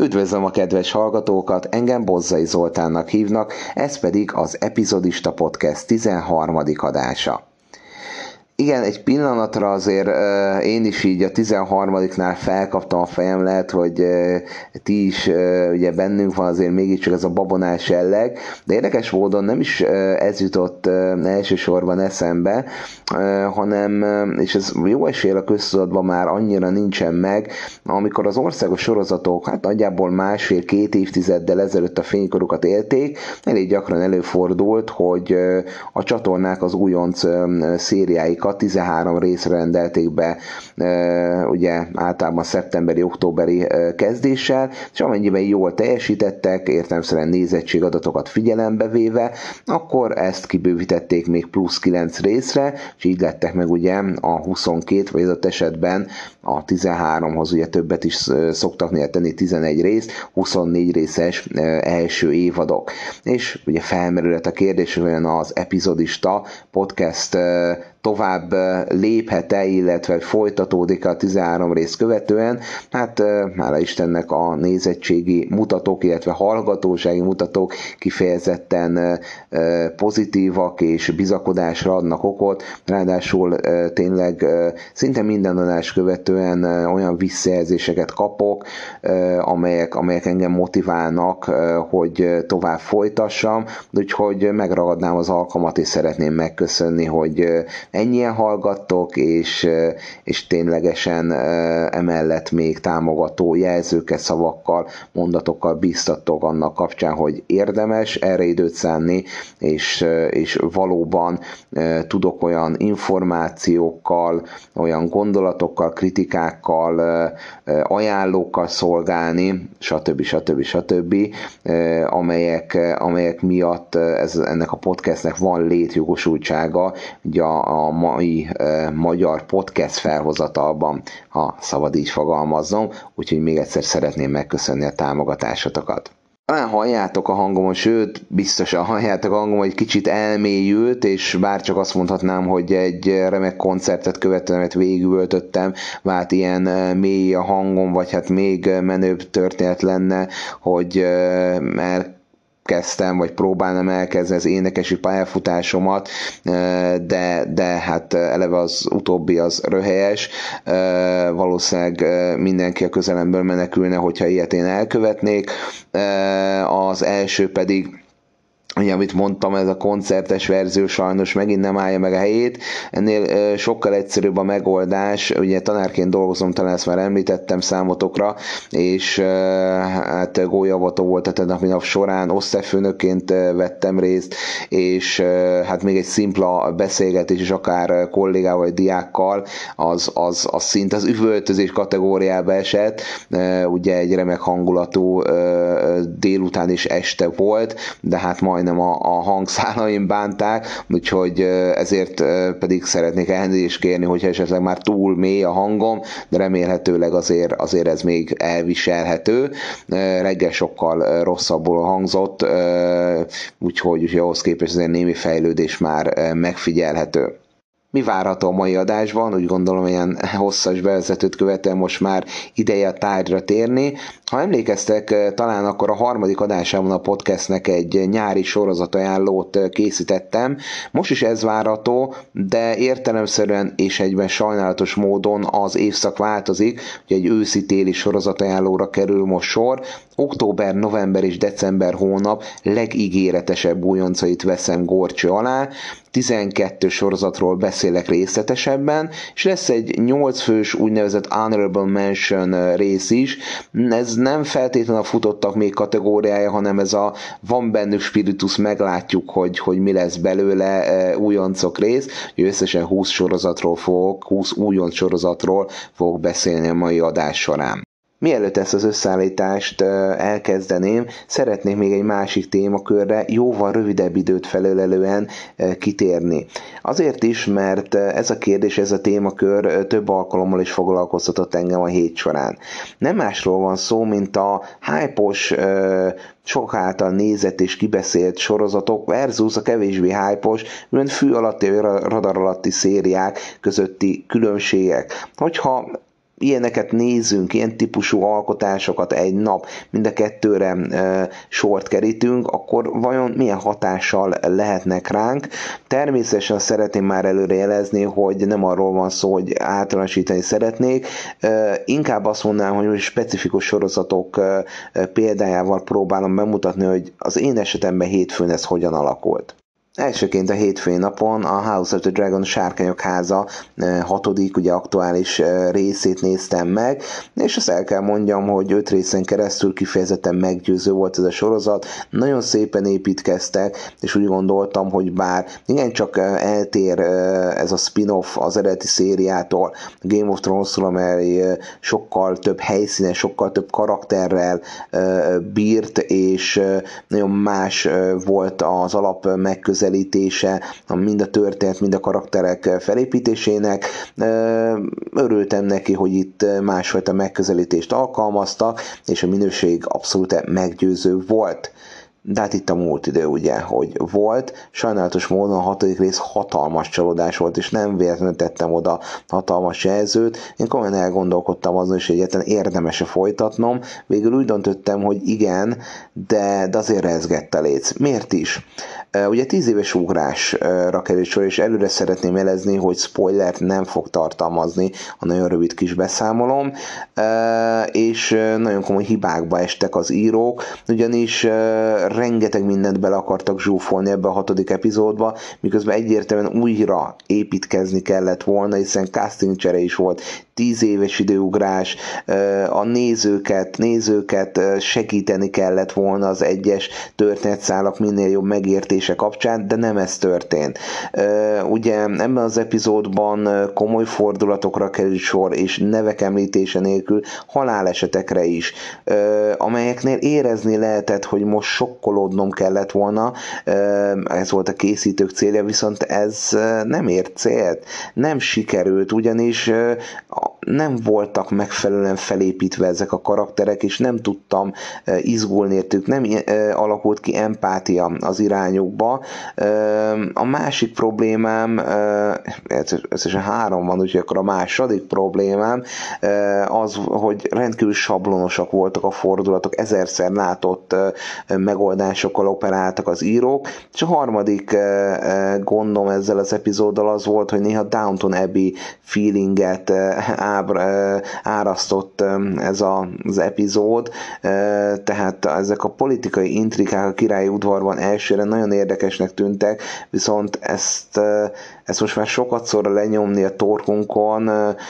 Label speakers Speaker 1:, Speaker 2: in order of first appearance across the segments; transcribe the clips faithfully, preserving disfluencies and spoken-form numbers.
Speaker 1: Üdvözlöm a kedves hallgatókat, engem Bozzai Zoltánnak hívnak, ez pedig az Epizodista Podcast tizenharmadik adása. Igen, egy pillanatra azért uh, én is így a tizenharmadiknál felkaptam a fejem, lehet, hogy uh, ti is uh, ugye bennünk van azért mégiscsak ez a babonás jelleg, de érdekes módon nem is uh, ez jutott uh, elsősorban eszembe, uh, hanem, uh, és ez jó esély a köztudatban már annyira nincsen meg, amikor az országos sorozatok hát nagyjából másfél-két évtizeddel ezelőtt a fénykorukat élték, elég gyakran előfordult, hogy uh, a csatornák az újonc uh, szériáikat tizenhárom részre rendelték be, ugye általában szeptemberi-októberi kezdéssel, és amennyiben jól teljesítettek, értelemszerűen nézettségadatokat figyelembe véve, akkor ezt kibővítették még plusz kilenc részre, és így lettek meg ugye a huszonkét, vagy adott esetben a tizenháromhoz ugye többet is szoktak néha tenni, tizenegy rész, huszonnégy részes első évadok. És ugye felmerülhet a kérdés, hogy az Epizodista Podcast tovább léphet-e, illetve folytatódik a tizenhárom rész követően. Hát hála Istennek a nézettségi mutatók, illetve hallgatósági mutatók kifejezetten pozitívak és bizakodásra adnak okot. Ráadásul tényleg szinte minden adás követően olyan visszajelzéseket kapok, amelyek, amelyek engem motiválnak, hogy tovább folytassam, úgyhogy megragadnám az alkalmat és szeretném megköszönni, hogy ennyien hallgattok, és, és ténylegesen emellett még támogató jelzőket, szavakkal, mondatokkal bíztattok annak kapcsán, hogy érdemes erre időt szánni, és, és valóban tudok olyan információkkal, olyan gondolatokkal, kritikákkal, ajánlókkal szolgálni, stb. stb. stb., amelyek, amelyek miatt ez, ennek a podcastnek van létjogosultsága, ugye a a mai e, magyar podcast felhozatalban, ha szabad így fogalmaznom, úgyhogy még egyszer szeretném megköszönni a támogatásotokat. Talán halljátok a hangomon, sőt, biztosan halljátok a hangom, hogy kicsit elmélyült, és bár csak azt mondhatnám, hogy egy remek koncertet követően, amit végigöltöttem, vált ilyen mély a hangom, vagy hát még menőbb történet lenne, hogy el kezdtem, vagy próbálnám elkezdeni az énekesi pályafutásomat, de, de hát eleve az utóbbi az röhelyes, valószínűleg mindenki a közelemből menekülne, hogyha ilyet én elkövetnék. Az első pedig, ugye, amit mondtam, ez a koncertes verzió sajnos megint nem állja meg a helyét. Ennél sokkal egyszerűbb a megoldás. Ugye tanárként dolgozom, talán ezt már említettem számotokra, és hát gólyavató volt a tegnapi nap során, osztályfőnökként vettem részt, és hát még egy szimpla beszélgetés is akár kollégával vagy diákkal, az, az, az szint az üvöltözés kategóriába esett. Ugye egy remek hangulatú délután és este volt, de hát majd nem a, a hangszálaim bánták, úgyhogy ezért pedig szeretnék elnézést kérni, hogyha esetleg már túl mély a hangom, de remélhetőleg azért, azért ez még elviselhető. Reggel sokkal rosszabbul hangzott, úgyhogy, úgyhogy ahhoz képest azért némi fejlődés már megfigyelhető. Mi várható a mai adásban? Úgy gondolom, ilyen hosszas bevezetőt követően most már ideje a tárgyra térni. Ha emlékeztek, talán akkor a harmadik adásában a podcastnek egy nyári sorozatajánlót készítettem. Most is ez várható, de értelemszerűen és egyben sajnálatos módon az évszak változik, hogy egy őszi-téli sorozatajánlóra kerül most sor. Október, november és december hónap legígéretesebb újoncait veszem górcső alá. tizenkettő sorozatról beszélek részletesebben, és lesz egy nyolc fős úgynevezett Honorable Mention rész is. Ez nem feltétlenül a futottak még kategóriája, hanem ez a van bennük spiritus, meglátjuk, hogy, hogy mi lesz belőle újoncok rész. Összesen húsz sorozatról fogok, húsz újonc sorozatról fogok beszélni a mai adás során. Mielőtt ezt az összeállítást elkezdeném, szeretnék még egy másik témakörre jóval rövidebb időt felölelően kitérni. Azért is, mert ez a kérdés, ez a témakör több alkalommal is foglalkoztatott engem a hét során. Nem másról van szó, mint a hype-os, sok által nézett és kibeszélt sorozatok versus a kevésbé hype-os, mint fű alatti vagy radar alatti szériák közötti különbségek. Hogyha ilyeneket nézünk, ilyen típusú alkotásokat egy nap, mind a kettőre e, sort kerítünk, akkor vajon milyen hatással lehetnek ránk? Természetesen szeretném már előre jelezni, hogy nem arról van szó, hogy általánosítani szeretnék, e, inkább azt mondanám, hogy specifikus sorozatok e, példájával próbálom bemutatni, hogy az én esetemben hétfőn ez hogyan alakult. Elsőként a hétfői napon a House of the Dragon Sárkányok háza hatodik, ugye aktuális részét néztem meg, és azt el kell mondjam, hogy öt részen keresztül kifejezetten meggyőző volt ez a sorozat, nagyon szépen építkeztek, és úgy gondoltam, hogy bár igencsak eltér ez a spin-off az eredeti szériától, Game of Thrones-tól, amely sokkal több helyszínen, sokkal több karakterrel bírt, és nagyon más volt az alap megközelítés, közelítése, mind a történet, mind a karakterek felépítésének. Örültem neki, hogy itt másfajta megközelítést alkalmaztak, és a minőség abszolút meggyőző volt. De hát itt a múlt idő ugye, hogy volt. Sajnálatos módon a hatodik rész hatalmas csalódás volt, és nem véletlenül tettem oda hatalmas jelzőt. Én komolyan elgondolkodtam azon is, hogy egyáltalán érdemes-e folytatnom. Végül úgy döntöttem, hogy igen, de, de azért rezgett a léc. Miért is? Ugye tíz éves ugrásra került sor, és előre szeretném jelezni, hogy spoilert nem fog tartalmazni a nagyon rövid kis beszámolom, és nagyon komoly hibákba estek az írók, ugyanis rengeteg mindent bele akartak zsúfolni ebbe a hatodik epizódba, miközben egyértelműen újra építkezni kellett volna, hiszen casting csere is volt, tíz éves időugrás, a nézőket, nézőket segíteni kellett volna az egyes történetszálak minél jobb megértése kapcsán, de nem ez történt. Ugye ebben az epizódban komoly fordulatokra került sor, és nevek említése nélkül halálesetekre is, amelyeknél érezni lehetett, hogy most sokkolódnom kellett volna, ez volt a készítők célja, viszont ez nem ért célt, nem sikerült, ugyanis nem voltak megfelelően felépítve ezek a karakterek, és nem tudtam izgulni értük, nem alakult ki empátia az irányukba. A másik problémám, összesen három van, úgyhogy akkor a második problémám az, hogy rendkívül sablonosak voltak a fordulatok, ezerszer látott megoldásokkal operáltak az írók, és a harmadik gondom ezzel az epizóddal az volt, hogy néha Downton Abbey feelinget árasztott ez a, az epizód, tehát ezek a politikai intrikák a királyi udvarban elsőre nagyon érdekesnek tűntek, viszont ezt, ezt most már sokat szorra lenyomni a torkunkon,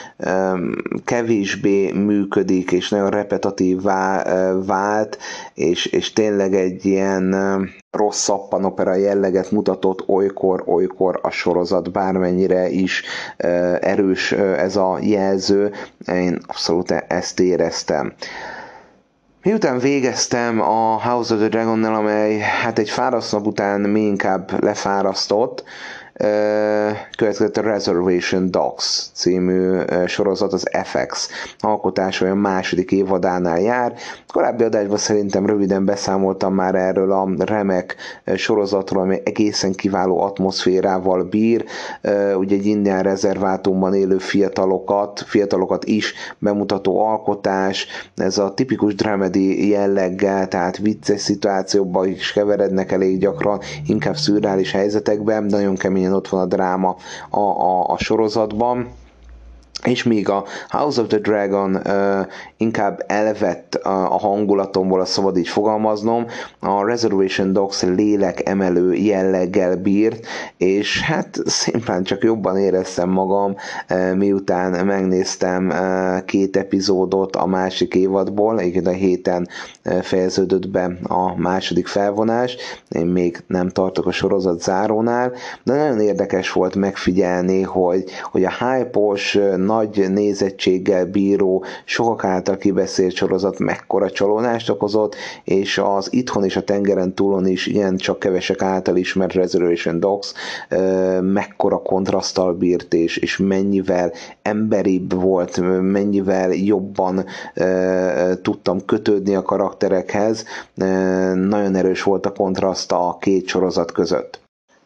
Speaker 1: kevésbé működik, és nagyon repetitívvá vált, és, és tényleg egy ilyen rossz szappanopera jelleget mutatott olykor-olykor a sorozat, bármennyire is erős ez a jelző, én abszolút ezt éreztem. Miután végeztem a House of the Dragonnal, amely hát egy fáraszt nap után még inkább lefárasztott, következett a Reservation Dogs című sorozat, az ef iksz alkotása, olyan második évadánál jár. Korábbi adásban szerintem röviden beszámoltam már erről a remek sorozatról, ami egészen kiváló atmoszférával bír, ugye egy indián rezervátumban élő fiatalokat, fiatalokat is bemutató alkotás, ez a tipikus dramedy jelleggel, tehát vicces szituációkban is keverednek elég gyakran, inkább szürreális helyzetekben, nagyon keményen ott van a dráma a, a, a sorozatban. És míg a House of the Dragon uh, inkább elvett a, a hangulatomból, a szabad így fogalmaznom, a Reservation Dogs lélek emelő jelleggel bírt, és hát szimplán csak jobban éreztem magam, uh, miután megnéztem uh, két epizódot a másik évadból, egyébként a héten uh, fejeződött be a második felvonás, én még nem tartok a sorozat zárónál, de nagyon érdekes volt megfigyelni, hogy, hogy a hype-os, nagy nézettséggel bíró, sokak által kibeszélt sorozat mekkora csalódást okozott, és az itthon és a tengeren túlon is ilyen csak kevesek által ismert Reservation Dogs mekkora kontraszttal bírt, és, és mennyivel emberibb volt, mennyivel jobban tudtam kötődni a karakterekhez. Nagyon erős volt a kontraszt a két sorozat között.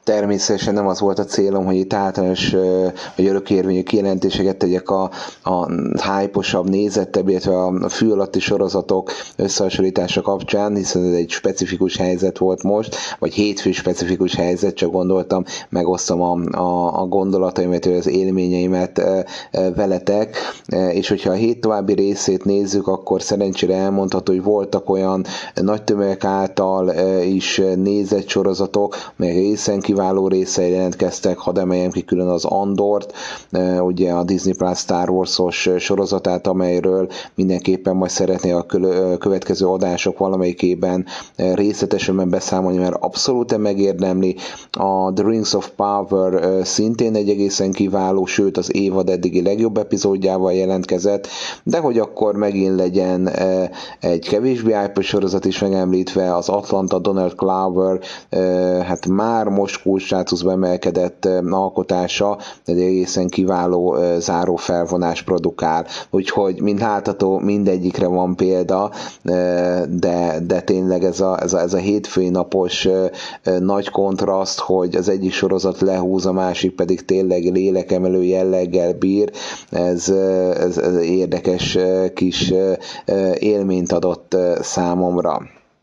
Speaker 1: Természetesen nem az volt a célom, hogy itt általános vagy örökérvényű kijelentéseket tegyek a, a hype-osabb, nézettebb, illetve a fű alatti sorozatok összehasonlítása kapcsán, hiszen ez egy specifikus helyzet volt most, vagy hétfő specifikus helyzet, csak gondoltam, megosztom a, a, a gondolataimat, vagy az élményeimet veletek, és hogyha a hét további részét nézzük, akkor szerencsére elmondható, hogy voltak olyan nagy tömegek által is nézett sorozatok, melyek egészen kiváló részei jelentkeztek, hadd emeljem ki külön az Andort, ugye a Disney Plus Star Wars-os sorozatát, amelyről mindenképpen majd szeretné a következő adások valamelyikében részletesen beszámolni, mert abszolút megérdemli. A The Rings of Power szintén egy egészen kiváló, sőt az évad eddigi legjobb epizódjával jelentkezett, de hogy akkor megint legyen egy kevésbé hype sorozat is megemlítve, az Atlanta Donald Glover, hát már most kulcsstátuszba emelkedett alkotása, egy egészen kiváló záró felvonás produkál. Úgyhogy, mint látható, mindegyikre van példa, de, de tényleg ez a, ez a, ez a hétfői napos nagy kontraszt, hogy az egyik sorozat lehúz, a másik pedig tényleg lélekemelő jelleggel bír, ez, ez, ez érdekes kis élményt adott számomra.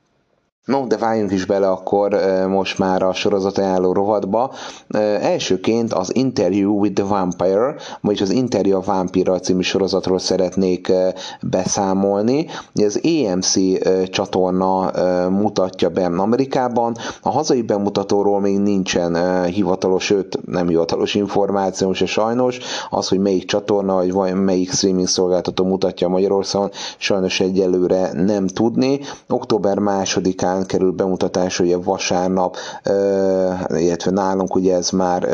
Speaker 1: No, de váljunk is bele akkor most már a sorozatajánló rovatba. Elsőként az Interview with the Vampire, vagyis az Interjú a Vámpírral című sorozatról szeretnék beszámolni. Az á em cé csatorna mutatja be Amerikában. A hazai bemutatóról még nincsen hivatalos, sőt nem hivatalos információ se sajnos. Az, hogy melyik csatorna, vagy melyik streaming szolgáltató mutatja Magyarországon, sajnos egyelőre nem tudni. október másodikán kerül bemutatásra, ugye vasárnap, illetve nálunk ugye ez már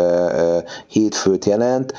Speaker 1: hétfőt jelent,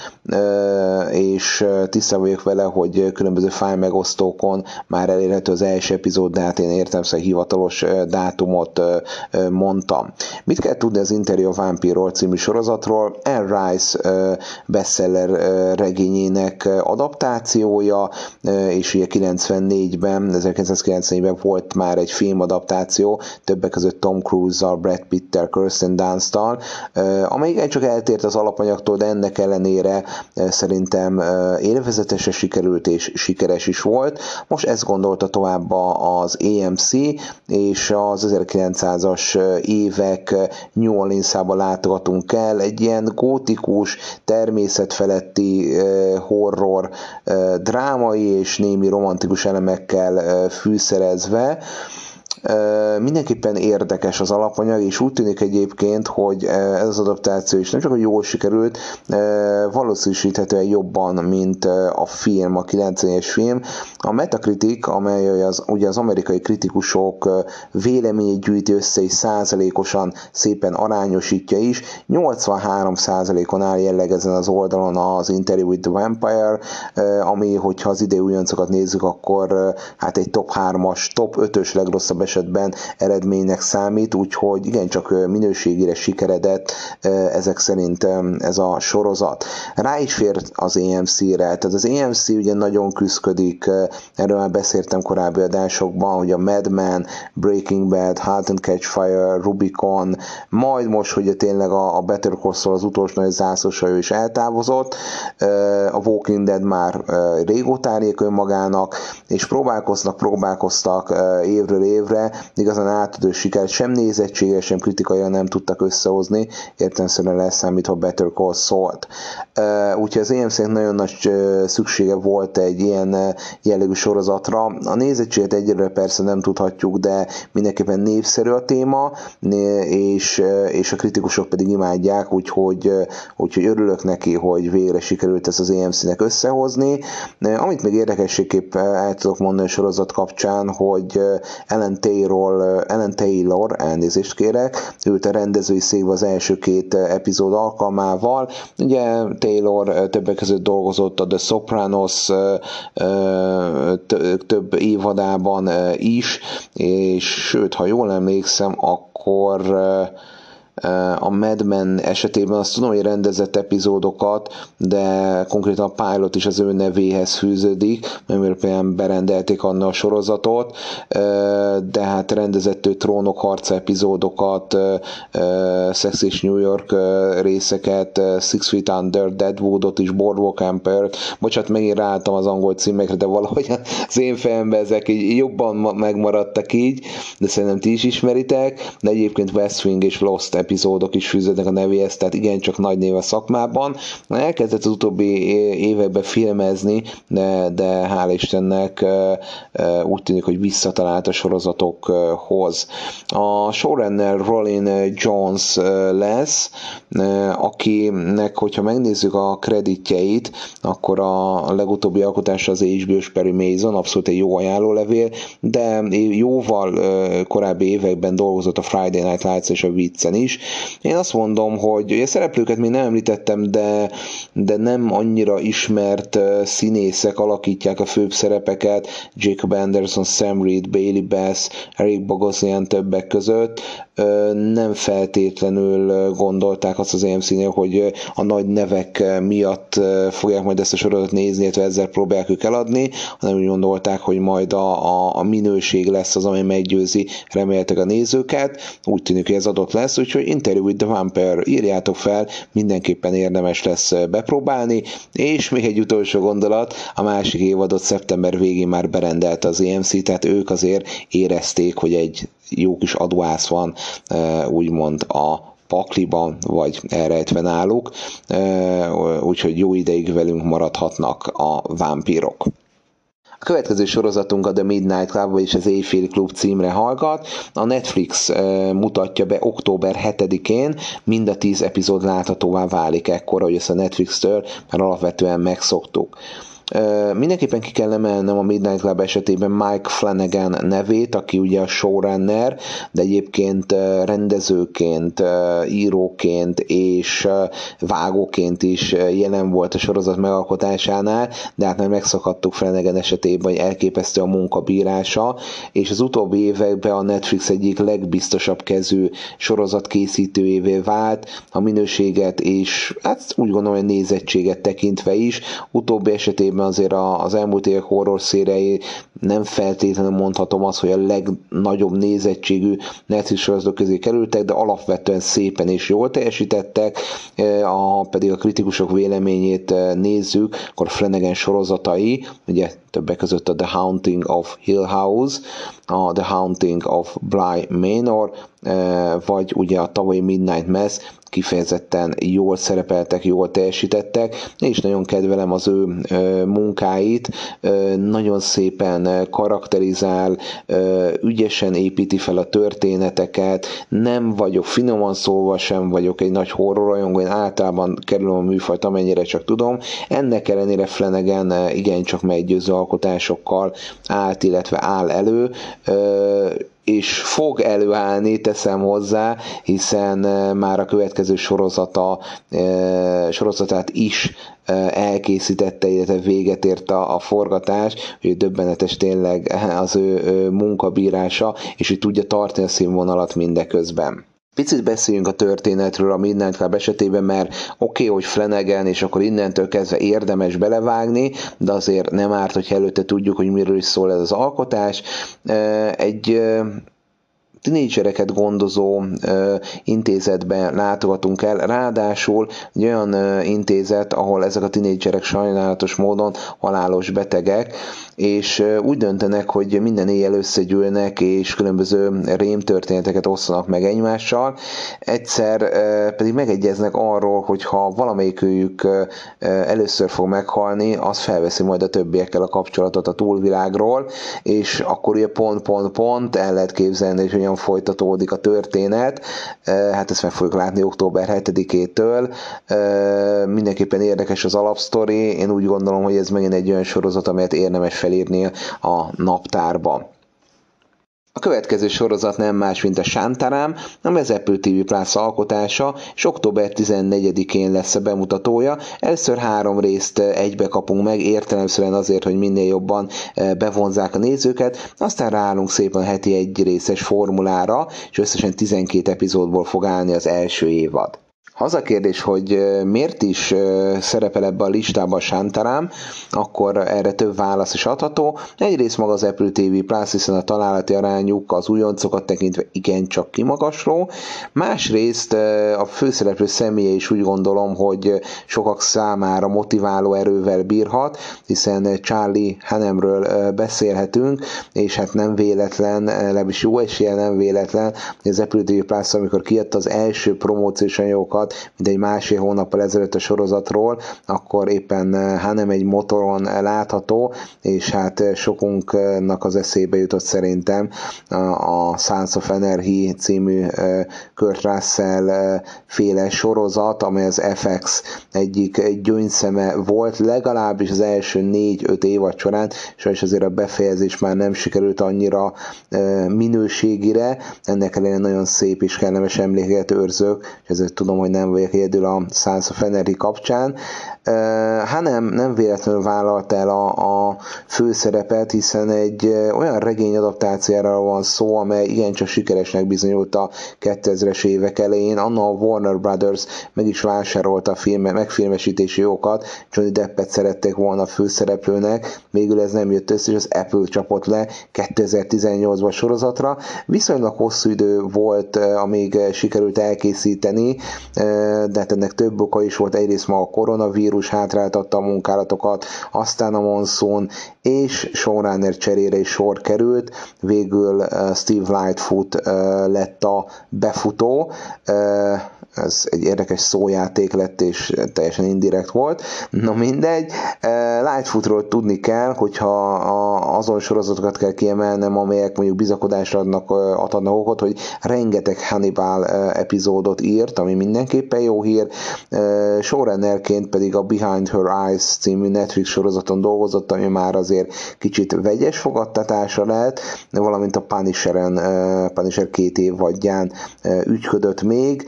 Speaker 1: és tisztában vagyok vele, hogy különböző fájl megosztókon már elérhető az első epizód, de hát én értem, szóval hivatalos dátumot mondtam. Mit kell tudni az Interjú a Vámpírról című sorozatról? Anne Rice bestseller regényének adaptációja, és ugye kilencvennégyben, ezerkilencszázkilencvennégyben volt már egy filmadaptáció, többek között Tom Cruise-zal, Brad Pitt-tel, Kirsten Dunst-tal, amelyik csak eltért az alapanyagtól, de ennek ellenére szerintem élvezetesre sikerült és sikeres is volt. Most ezt gondolta tovább az á em cé, és az ezerkilencszázas évek New Orleans-ába látogatunk el, egy ilyen gótikus, természetfeletti horror, drámai és némi romantikus elemekkel fűszerezve. Mindenképpen érdekes az alapanyag, és úgy tűnik egyébként, hogy ez az adaptáció is nem csak hogy jól sikerült, valószínűsíthetően jobban, mint a film, a kilencvenes film. A Metacritic, amely az, ugye az amerikai kritikusok véleményét gyűjti össze, és százalékosan szépen arányosítja is, nyolcvanhárom százalékon áll jelleg ezen az oldalon az Interview with the Vampire, ami, hogyha az idei újoncokat nézzük, akkor hát egy top hármas, top ötös legrosszabb esetben eredménynek számít, úgyhogy igencsak minőségére sikeredett ezek szerint ez a sorozat. Rá is fér az á em cé-re, tehát az á em cé ugye nagyon küszködik, erről már beszéltem korábbi adásokban, hogy a Mad Men, Breaking Bad, Halt and Catch Fire, Rubicon, majd most, hogy tényleg a Better Call Saul az utolsó nagy zászlóshajó is eltávozott, a Walking Dead már régóta árnyék önmagának, és próbálkoznak, próbálkoztak évről évre, igazán átadó sikert sem nézettséggel, sem kritikai nem tudtak összehozni, értelemszerűen leszámítva Better Call Saul-t. Úgyhogy az á em cé-nek nagyon nagy szüksége volt egy ilyen jellegű sorozatra. A nézettséget egyelőre persze nem tudhatjuk, de mindenképpen népszerű a téma, és, és a kritikusok pedig imádják, úgyhogy, úgyhogy örülök neki, hogy végre sikerült ezt az á em cé-nek összehozni. Amit még érdekességképp el tudok mondani a sorozat kapcsán, hogy Ellen Taylor, Ellen Taylor, elnézést kérek, ült a rendezői székbe az első két epizód alkalmával. Ugye Taylor többek között dolgozott a The Sopranos több évadában is, és sőt, ha jól emlékszem, akkor A Mad Men esetében azt tudom, hogy rendezett epizódokat, de konkrétan a pilot is az ő nevéhez fűződik, mert például berendelték annak a sorozatot, de hát rendezett ő Trónok harca epizódokat, Sex és New York részeket, Six Feet Under, Deadwoodot is, Boardwalk Empire, bocsánat, megint ráálltam az angol címekre, de valahogy az én fejemben ezek így jobban megmaradtak így, de szerintem ti is ismeritek, de egyébként West Wing és Lost epizódok is fűződnek a nevéhez, tehát igencsak nagy név a szakmában. Elkezdett az utóbbi években filmezni, de, de hál' Istennek úgy tűnik, hogy visszatalált a sorozatokhoz. A showrunner Rolin Jones lesz, akinek, hogyha megnézzük a kreditjeit, akkor a legutóbbi alkotás az há bé ó-s Perry Mason, abszolút egy jó ajánlólevél, de jóval korábbi években dolgozott a Friday Night Lights és a Viccen is. Én azt mondom, hogy a szereplőket még nem említettem, de, de nem annyira ismert színészek alakítják a főbb szerepeket, Jacob Anderson, Sam Reed, Bailey Bass, Eric Bogosian többek között. Nem feltétlenül gondolták azt az á em cé-nél, hogy a nagy nevek miatt fogják majd ezt a sorozatot nézni, illetve ezzel próbálják ők eladni, hanem úgy gondolták, hogy majd a, a, a minőség lesz az, ami meggyőzi reméltek a nézőket. Úgy tűnik, hogy ez adott lesz, úgyhogy Interview with the Vampire írjátok fel, mindenképpen érdemes lesz bepróbálni, és még egy utolsó gondolat, a másik évadot szeptember végén már berendelte az á em cé, tehát ők azért érezték, hogy egy jó kis adóász van, úgymond a pakliban, vagy elrejtve náluk, úgyhogy jó ideig velünk maradhatnak a vámpírok. A következő sorozatunk a The Midnight Club, vagyis az Éjféli Klub címre hallgat. A Netflix mutatja be október hetedikén, mind a tíz epizód láthatóvá válik ekkor, hogy ezt a Netflix-től már alapvetően megszoktuk. Uh, mindenképpen ki kell emelnem a Midnight Club esetében Mike Flanagan nevét, aki ugye a showrunner, de egyébként uh, rendezőként, uh, íróként és uh, vágóként is uh, jelen volt a sorozat megalkotásánál, de hát már megszokhattuk Flanagan esetében, hogy elképesztő a munkabírása, és az utóbbi években a Netflix egyik legbiztosabb kezű sorozat készítőjévé vált, a minőséget és hát úgy gondolom, hogy nézettséget tekintve is. Utóbbi esetében azért az elmúlt évek horror szériái nem feltétlenül mondhatom azt, hogy a legnagyobb nézettségű Netflix sorozatok közé kerültek, de alapvetően szépen és jól teljesítettek. Ha pedig a kritikusok véleményét nézzük, akkor Flanagan sorozatai, ugye többek között a The Haunting of Hill House, a The Haunting of Bly Manor, vagy ugye a tavalyi Midnight Mass kifejezetten jól szerepeltek, jól teljesítettek, és nagyon kedvelem az ő munkáit, nagyon szépen karakterizál, ügyesen építi fel a történeteket, nem vagyok, finoman szólva sem vagyok egy nagy horrorrajongó, én általában kerülöm a műfajt, amennyire csak tudom. Ennek ellenére Flanagan igencsak meggyőző alkotásokkal állt, illetve áll elő, és fog előállni, teszem hozzá, hiszen már a következő sorozata, sorozatát is elkészítette, illetve véget ért a, a forgatás, hogy döbbenetes tényleg az ő, ő munkabírása, és hogy tudja tartani a színvonalat mindeközben. Picit beszéljünk a történetről a Midnight Club esetében, mert oké, okay, hogy Flanagan, és akkor innentől kezdve érdemes belevágni, de azért nem árt, hogy előtte tudjuk, hogy miről is szól ez az alkotás. Egy tinédzsereket gondozó ö, intézetben látogatunk el, ráadásul egy olyan ö, intézet, ahol ezek a tinédzserek sajnálatos módon halálos betegek, és ö, úgy döntenek, hogy minden éjjel összegyűlnek, és különböző rémtörténeteket osztanak meg egymással. Egyszer ö, pedig megegyeznek arról, hogy ha valamelyikőjük ö, először fog meghalni, az felveszi majd a többiekkel a kapcsolatot a túlvilágról, és akkor ugye pont, pont, pont el lehet képzelni, hogy hogyan folytatódik a történet. Hát ezt meg fogjuk látni október hetedikétől. Mindenképpen érdekes az alapsztori. Én úgy gondolom, hogy ez megint egy olyan sorozat, amelyet érdemes felírni a naptárba. A következő sorozat nem más, mint a Shantaram, ami az Apple té vé Plus alkotása, és október tizennegyedikén lesz a bemutatója. Először három részt egybe kapunk meg, értelemszerűen azért, hogy minél jobban bevonzák a nézőket, aztán ráállunk szépen a heti egy részes formulára, és összesen tizenkét epizódból fog állni az első évad. Az a kérdés, hogy miért is szerepel ebbe a listában a Shantaram, akkor erre több válasz is adható. Egyrészt maga az Apple té vé Plus, hiszen a találati arányuk az újoncokat tekintve igencsak kimagasló. Másrészt a főszereplő személye is úgy gondolom, hogy sokak számára motiváló erővel bírhat, hiszen Charlie Hunnamről beszélhetünk, és hát nem véletlen, legalábbis jó eséllyel nem véletlen, hogy az Apple té vé Plus, amikor kiadta az első promóciós anyagokat, mint egy másfél hónappal ezelőtt a sorozatról, akkor éppen Hunnam egy motoron látható, és hát sokunknak az eszébe jutott szerintem a Sons of Anarchy című Kurt Russell féle sorozat, amely az ef iksz egyik gyöngyszeme volt, legalábbis az első négy-öt évad során, és azért a befejezés már nem sikerült annyira minőségire, ennek ellenére nagyon szép és kellemes emléket őrzök, és ezért tudom, hogy nem vagyok egyedül a Sons of Anarchy kapcsán. Uh, hanem nem véletlenül vállalt el a, a főszerepet, hiszen egy uh, olyan regény adaptációjára van szó, amely igencsak sikeresnek bizonyult a kétezres évek elején. Anna a Warner Brothers meg is vásárolta a film, megfilmesítési jogokat, Johnny Deppet szerették volna a főszereplőnek, végül ez nem jött össze, és az Apple csapott le kétezer-tizennyolcban sorozatra. Viszonylag hosszú idő volt, uh, amíg sikerült elkészíteni, uh, de hát ennek több oka is volt, egyrészt ma a koronavírus hátráltatta a munkálatokat, aztán a monszun, és showrunner cserére is sor került, végül uh, Steve Lightfoot uh, lett a befutó, uh, ez egy érdekes szójáték lett, és teljesen indirekt volt. Na mindegy. Lightfootról tudni kell, hogyha azon sorozatokat kell kiemelnem, amelyek mondjuk bizakodásra adnak, adnak okot, hogy rengeteg Hannibal epizódot írt, ami mindenképpen jó hír. Showrunnerként pedig a Behind Her Eyes című Netflix sorozaton dolgozott, ami már azért kicsit vegyes fogadtatása lehet, valamint a Punisheren, Punisher két évadján ügyködött még.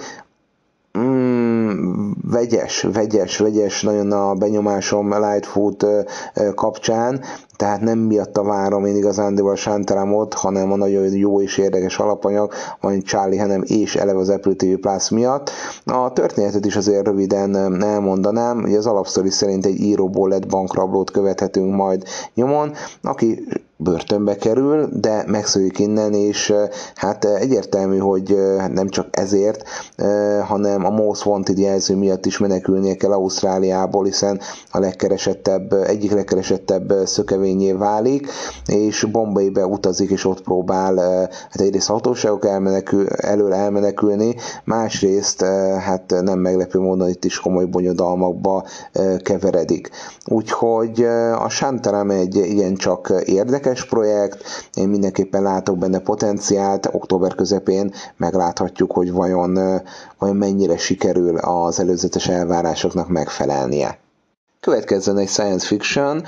Speaker 1: Mm, vegyes, vegyes, vegyes nagyon a benyomásom Lightfoot kapcsán, tehát nem miatta várom én igazándiból a Shantaramot, hanem a nagyon jó és érdekes alapanyag, majd Charlie Hunnam és eleve az Apple té vé Plus miatt. A történetet is azért röviden elmondanám, hogy az alapsztori szerint egy íróból lett bankrablót követhetünk majd nyomon, aki börtönbe kerül, de megszöljük innen, és hát egyértelmű, hogy nem csak ezért, hanem a Most Wanted jelző miatt is menekülnie kell Ausztráliából, hiszen a legkeresettebb, egyik legkeresettebb szökevényé válik, és Bombaybe utazik, és ott próbál hát egyrészt hatóságok elmenekül, elől elmenekülni, másrészt hát nem meglepő módon itt is komoly bonyodalmakba keveredik. Úgyhogy a Shantaram egy igencsak érdekes projekt, én mindenképpen látok benne potenciált, október közepén megláthatjuk, hogy vajon, vajon mennyire sikerül az előzetes elvárásoknak megfelelnie. Következzen egy science fiction,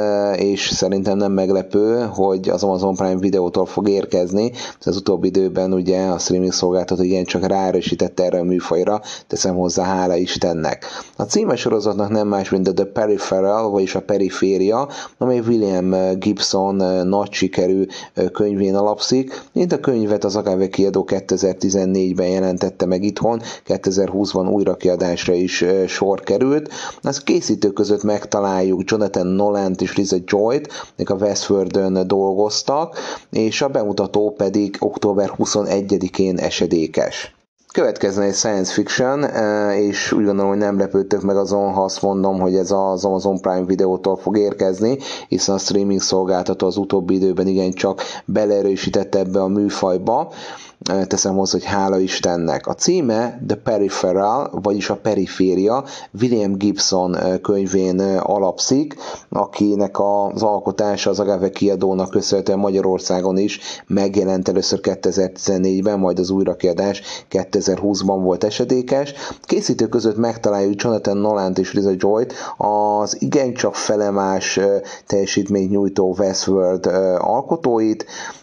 Speaker 1: és szerintem nem meglepő, hogy az Amazon Prime Videótól fog érkezni. Az utóbbi időben ugye a streaming szolgáltató igencsak ráerősítette erre a műfajra, teszem hozzá, hála Istennek. A címe sorozatnak nem más, mint a The Peripheral, vagyis a Periféria, amely William Gibson nagy sikerű könyvén alapszik. Mint a könyvet az Agave kiadó kétezer-tizennégyben jelentette meg itthon, kétezer-húszban újrakiadásra is sor került. Az készítők között megtaláljuk Jonathan Nolant és Lisa Joyt, akik a Westworldön dolgoztak, és a bemutató pedig október huszonegyedikén esedékes. Következzen egy science fiction, és úgy gondolom, hogy nem lepődtök meg azon, ha azt mondom, hogy ez az Amazon Prime Videótól fog érkezni, hiszen a streaming szolgáltató az utóbbi időben igencsak beleerősített ebbe a műfajba. Teszem hozzá, hogy hála Istennek. A címe The Peripheral, vagyis a Periféria, William Gibson könyvén alapszik, akinek az alkotása az Agave kiadónak köszönhetően Magyarországon is megjelent először kétezer-tizennégyben, majd az újrakiadás kétezer-húszban volt esedékes. Készítők között megtaláljuk Jonathan Nolant és Lisa Joyt, az igencsak felemás teljesítményt nyújtó Westworld alkotóit,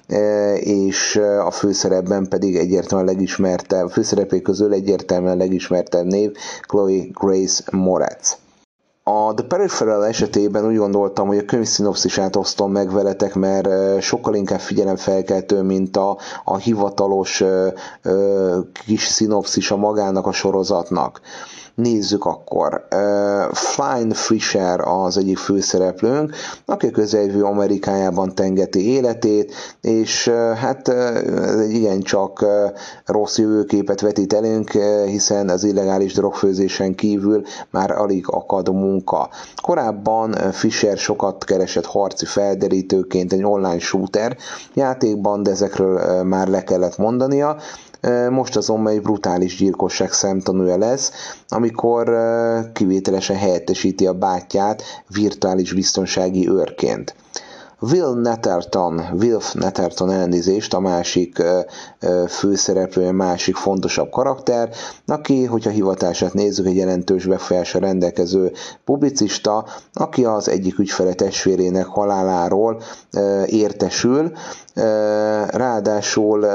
Speaker 1: és a főszerepben pedig egyértelműen legismertebb, a főszereplők közül egyértelműen legismertebb név Chloe Grace Moretz. A The Peripheral esetében úgy gondoltam, hogy a könyv szinopszisát osztom meg veletek, mert sokkal inkább figyelemfelkeltő, mint a, a hivatalos ö, ö, kis szinopszis a magának a sorozatnak. Nézzük akkor. Uh, Flynn Fisher az egyik főszereplőnk, aki a közeljövő Amerikájában tengeti életét, és uh, hát uh, igencsak uh, rossz jövőképet vetít elünk, uh, hiszen az illegális drogfőzésen kívül már alig akad munka. Korábban uh, Fisher sokat keresett harci felderítőként egy online shooter játékban, de ezekről uh, már le kellett mondania. Most azonban egy brutális gyilkosság szemtanúja lesz, amikor kivételesen helyettesíti a bátyját virtuális biztonsági őrként. Will Netterton, Wilf Netterton elnézést, a másik főszereplő, a másik fontosabb karakter, aki, hogyha hivatását nézzük, egy jelentős befolyásra rendelkező publicista, aki az egyik ügyfele testvérének haláláról értesül, ráadásul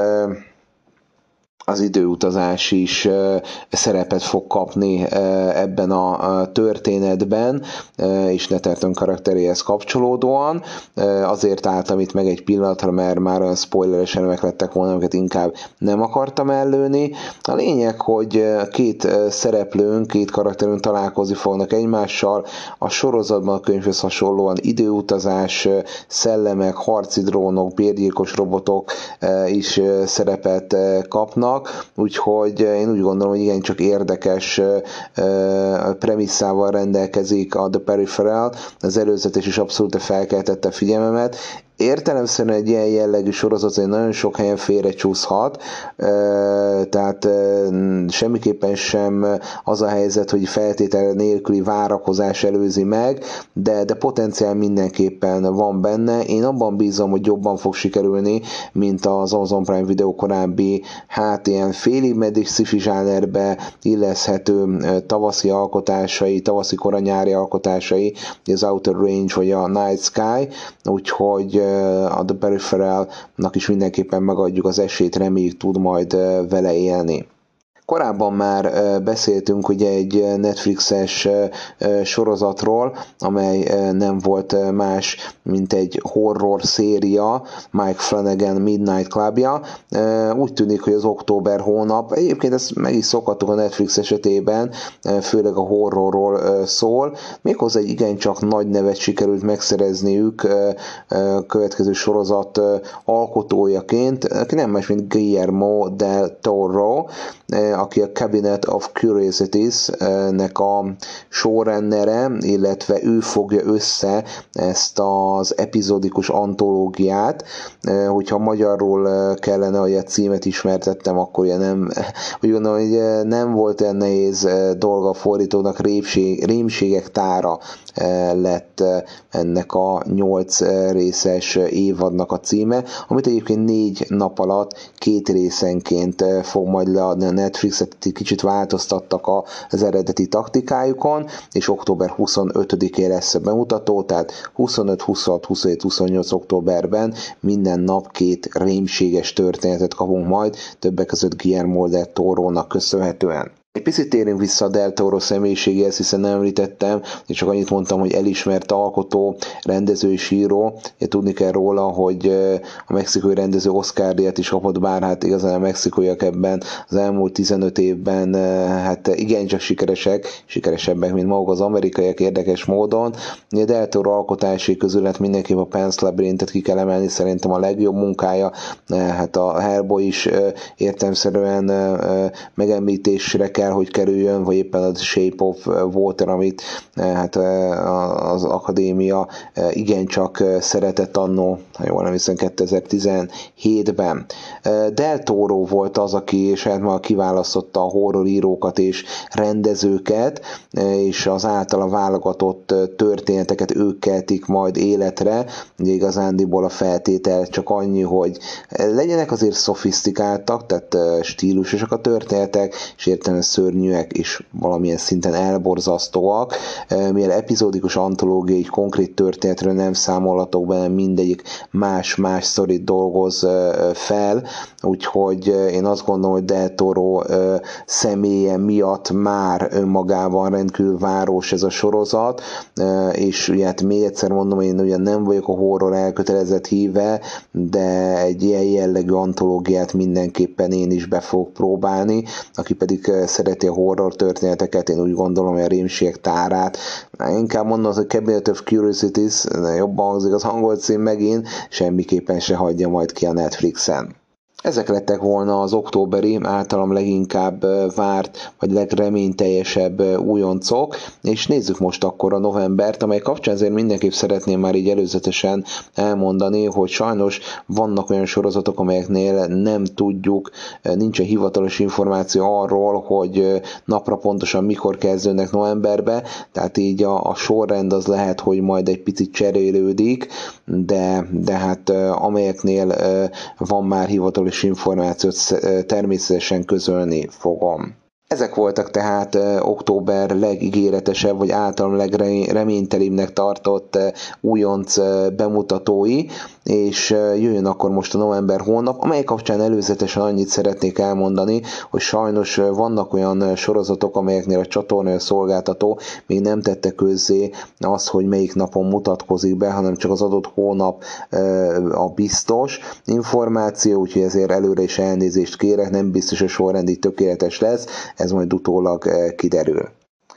Speaker 1: az időutazás is szerepet fog kapni ebben a történetben, és Netterton karakteréhez kapcsolódóan. Azért álltam itt meg egy pillanatra, mert már olyan spoileres elemek lettek volna, amiket inkább nem akartam ellőni. A lényeg, hogy két szereplőnk, két karakterünk találkozni fognak egymással. A sorozatban a könyvhöz hasonlóan időutazás, szellemek, harci drónok, bérgyilkos robotok is szerepet kapnak. Úgyhogy én úgy gondolom, hogy igencsak érdekes premisszával rendelkezik a The Peripheral, az előzetes is abszolút felkeltette figyelmemet. Értelemszerűen egy ilyen jellegű sorozat egy nagyon sok helyen félrecsúszhat, tehát semmiképpen sem az a helyzet, hogy feltétel nélküli várakozás előzi meg, de, de potenciál mindenképpen van benne. Én abban bízom, hogy jobban fog sikerülni, mint az Amazon Prime Video korábbi, hát ilyen félig meddig sci-fi zsánerbe illeszhető tavaszi alkotásai, tavaszi koranyári alkotásai, az Outer Range vagy a Night Sky, úgyhogy a The Peripheralnak is mindenképpen megadjuk az esélyt, reméljük tud majd vele élni. Korábban már beszéltünk ugye egy Netflixes sorozatról, amely nem volt más, mint egy horror széria, Mike Flanagan Midnight Clubja. Úgy tűnik, hogy az október hónap, egyébként ezt meg is szokhattuk a Netflix esetében, főleg a horrorról szól, méghozzá egy igencsak nagy nevet sikerült megszerezniük következő sorozat alkotójaként, aki nem más, mint Guillermo del Toro, aki a Cabinet of Curiosities-nek a showrunnere, illetve ő fogja össze ezt az epizódikus antológiát. Hogyha magyarul kellene, hogy a címet ismertettem, akkor ugye nem, úgy gondolom, hogy nem volt olyan nehéz dolga a fordítónak, rémség, rémségek tára lett ennek a nyolc részes évadnak a címe, amit egyébként négy nap alatt két részenként fog majd leadni a Netflix, kicsit változtattak az eredeti taktikájukon, és október huszonötödikén lesz a bemutató, tehát huszonöt, huszonhat, huszonhét, huszonnyolc októberben minden nap két rémséges történetet kapunk majd, többek között Guillermo del Torónak köszönhetően. Egy picit térünk vissza a Del Toro személyiségéhez, hiszen nem említettem, és csak annyit mondtam, hogy elismert alkotó, rendező és író. Én tudni kell róla, hogy a mexikói rendező Oscar-díjat is kapott, bár hát igazán a mexikóiak ebben az elmúlt tizenöt évben hát igencsak sikeresek, sikeresebbek, mint maguk az amerikaiak érdekes módon. A Del Toro alkotásai közül hát mindenképp a Pan's Labyrinth-et ki kell emelni, szerintem a legjobb munkája, hát a Hellboy is értelemszerűen megemlítésre kell, hogy kerüljön, vagy éppen a Shape of Water, amit hát az akadémia igencsak szeretett annó, ha jól nem hiszem, kétezer-tizenhétben. Del Toro volt az, aki saját maga kiválasztotta a horrorírókat és rendezőket, és az általa válogatott történeteket ők keltik majd életre. Ugye igazándiból a feltétel csak annyi, hogy legyenek azért szofisztikáltak, tehát stílusosak a történetek, és értelemszerűen szörnyűek és valamilyen szinten elborzasztóak, mivel epizódikus antológia, egy konkrét történetről nem számolhatok be, mindegyik más-más sztorit dolgoz fel, úgyhogy én azt gondolom, hogy Del Toro személye miatt már önmagában rendkívül város ez a sorozat, és ugye hát még egyszer mondom, én ugyan nem vagyok a horror elkötelezett híve, de egy ilyen jellegű antológiát mindenképpen én is be fogok próbálni, aki pedig szereti a horror történeteket, én úgy gondolom, hogy a Rémségek tárát, inkább mondom, hogy Cabinet of Curiosities, jobban hangzik az angol cím megint, semmiképpen se hagyja majd ki a Netflixen. Ezek lettek volna az októberi, általam leginkább várt, vagy legreményteljesebb újoncok, és nézzük most akkor a novembert, amely kapcsán azért mindenképp szeretném már így előzetesen elmondani, hogy sajnos vannak olyan sorozatok, amelyeknél nem tudjuk, nincsen hivatalos információ arról, hogy napra pontosan mikor kezdődnek novemberbe, tehát így a, a sorrend az lehet, hogy majd egy picit cserélődik, de, de hát amelyeknél van már hivatalos információt, természetesen közölni fogom. Ezek voltak tehát október legígéretesebb, vagy általam legreménytelibbnek tartott újonc bemutatói, és jöjjön akkor most a november hónap, amely kapcsán előzetesen annyit szeretnék elmondani, hogy sajnos vannak olyan sorozatok, amelyeknél a csatorna szolgáltató még nem tette közzé azt, hogy melyik napon mutatkozik be, hanem csak az adott hónap a biztos információ, úgyhogy ezért előre is elnézést kérek, nem biztos, hogy sorrendi tökéletes lesz, ez majd utólag kiderül.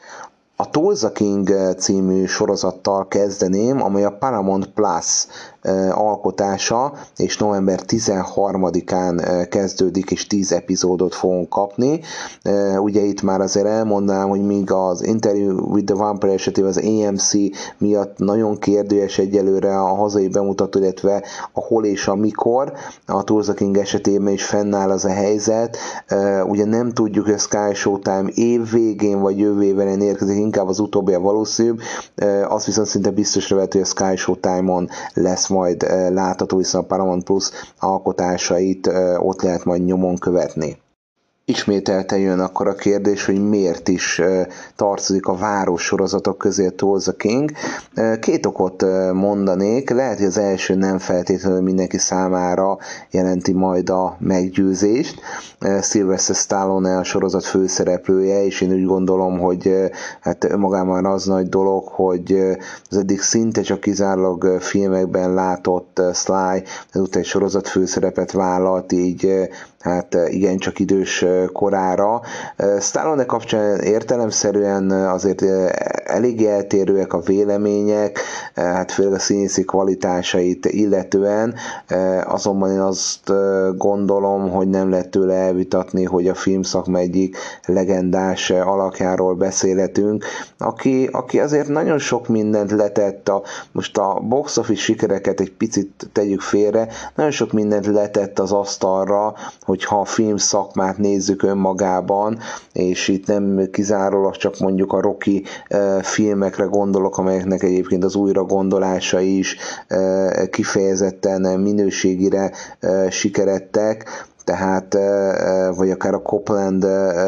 Speaker 1: A Tulsa King című sorozattal kezdeném, amely a Paramount Plus alkotása, és november tizenharmadikán kezdődik, és tíz epizódot fogunk kapni. Ugye itt már azért elmondanám, hogy míg az Interview with the Vampire esetében az á em cé miatt nagyon kérdőjes egyelőre a hazai bemutató, illetve a hol és a mikor, a Tulsa King esetében is fennáll az a helyzet. Ugye nem tudjuk, hogy a Sky Showtime év végén vagy jövő évben érkezik, inkább az utóbbi a valószínűbb, az viszont szinte biztosra vett, hogy a Sky Showtime-on lesz majd látható, hiszen a Paramount Plus alkotásait ott lehet majd nyomon követni. Ismételten jön akkor a kérdés, hogy miért is tartozik a város sorozatok közé a Tulsa King. Két okot mondanék, lehet, hogy az első nem feltétlenül mindenki számára jelenti majd a meggyőzést. Sylvester Stallone a sorozat főszereplője, és én úgy gondolom, hogy hát önmagában az nagy dolog, hogy az eddig szinte csak kizárólag filmekben látott Sly, ezután egy sorozat főszerepet vállalt, így hát igencsak idős korára. Stallone kapcsán értelemszerűen azért elég eltérőek a vélemények, hát főleg a színészi kvalitásait illetően, azonban én azt gondolom, hogy nem lehet tőle elvitatni, hogy a filmszakma egyik legendás alakjáról beszélhetünk, aki, aki azért nagyon sok mindent letett, a, most a box office sikereket egy picit tegyük félre, nagyon sok mindent letett az asztalra, hogyha a filmszakmát nézzük önmagában, és itt nem kizárólag csak mondjuk a Rocky filmekre gondolok, amelyeknek egyébként az újragondolása is kifejezetten minőségire sikerettek, tehát, vagy akár a Copland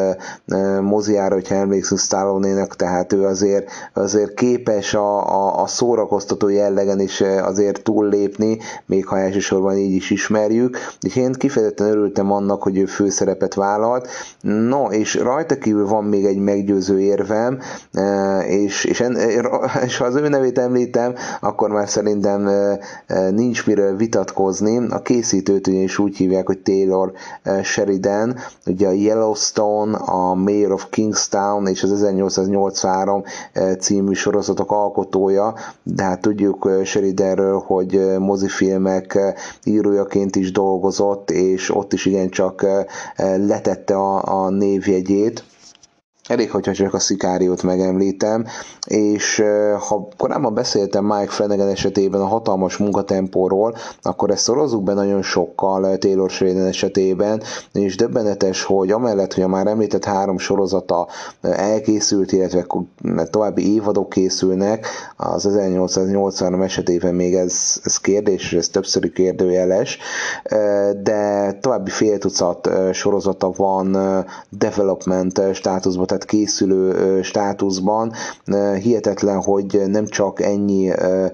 Speaker 1: moziára, hogyha emlékszünk Stallone-nek, tehát ő azért, azért képes a, a, a szórakoztató jellegen is azért túllépni, még ha elsősorban így is ismerjük. És én kifejezetten örültem annak, hogy ő főszerepet vállalt. No, és rajta kívül van még egy meggyőző érvem, és, és, en, és ha az ő nevét említem, akkor már szerintem nincs miről vitatkozni. A készítőt is úgy hívják, hogy Taylor Sheridan, ugye a Yellowstone, a Mayor of Kingstown és az ezernyolcszáznyolcvanhárom című sorozatok alkotója, de hát tudjuk Sheridanről, hogy mozifilmek írójaként is dolgozott, és ott is igencsak letette a, a névjegyét. Elég, hogyha csak a Szikáriót megemlítem, és ha korábban beszéltem Mike Flanagan esetében a hatalmas munkatempóról, akkor ezt szorozzuk be nagyon sokkal Taylor Sheridan esetében, és döbbenetes, hogy amellett, hogy a már említett három sorozata elkészült, illetve további évadok készülnek, az ezernyolcszáznyolcvanhárom esetében még ez, ez kérdés, ez többszöri kérdőjeles, de további fél tucat sorozata van development státuszban, tehát készülő státuszban. Hihetetlen, hogy nem csak ennyi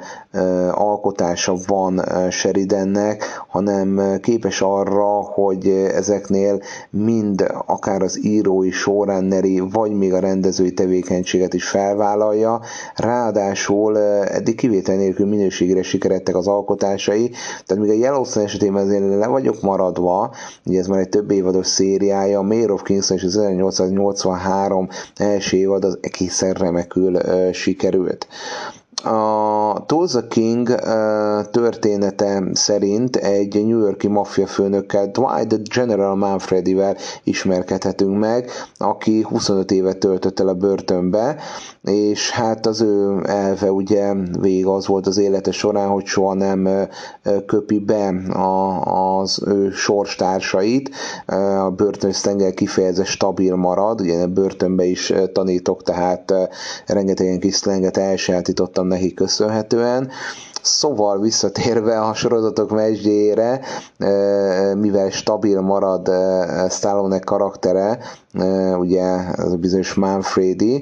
Speaker 1: alkotása van Sheridannek, hanem képes arra, hogy ezeknél mind akár az írói, showrunneri, vagy még a rendezői tevékenységet is felvállalja. Ráadásul eddig kivétel nélkül minőségére sikeredtek az alkotásai, tehát még a Yellowstone esetében azért le vagyok maradva, ugye ez már egy több évados szériája, a Mayor of Kingstown és az ezernyolcszáznyolcvanhárom első évad az egészen remekül uh, sikerült. A Tulsa King uh, története szerint egy New York-i maffia főnökkel, Dwight the General Manfredivel ismerkedhetünk meg, aki huszonöt évet töltött el a börtönbe, és hát az ő elve ugye végig az volt az élete során, hogy soha nem uh, köpi be a, az ő sorstársait, uh, a börtönsztengel kifejezve stabil marad, ugye a börtönbe is uh, tanítok, tehát uh, rengetegen kis szlenget elsajátítottam neki köszönhetően. Szóval visszatérve a sorozatok mesdjére, mivel stabil marad Stallone karaktere, ugye ez a bizonyos Manfredi,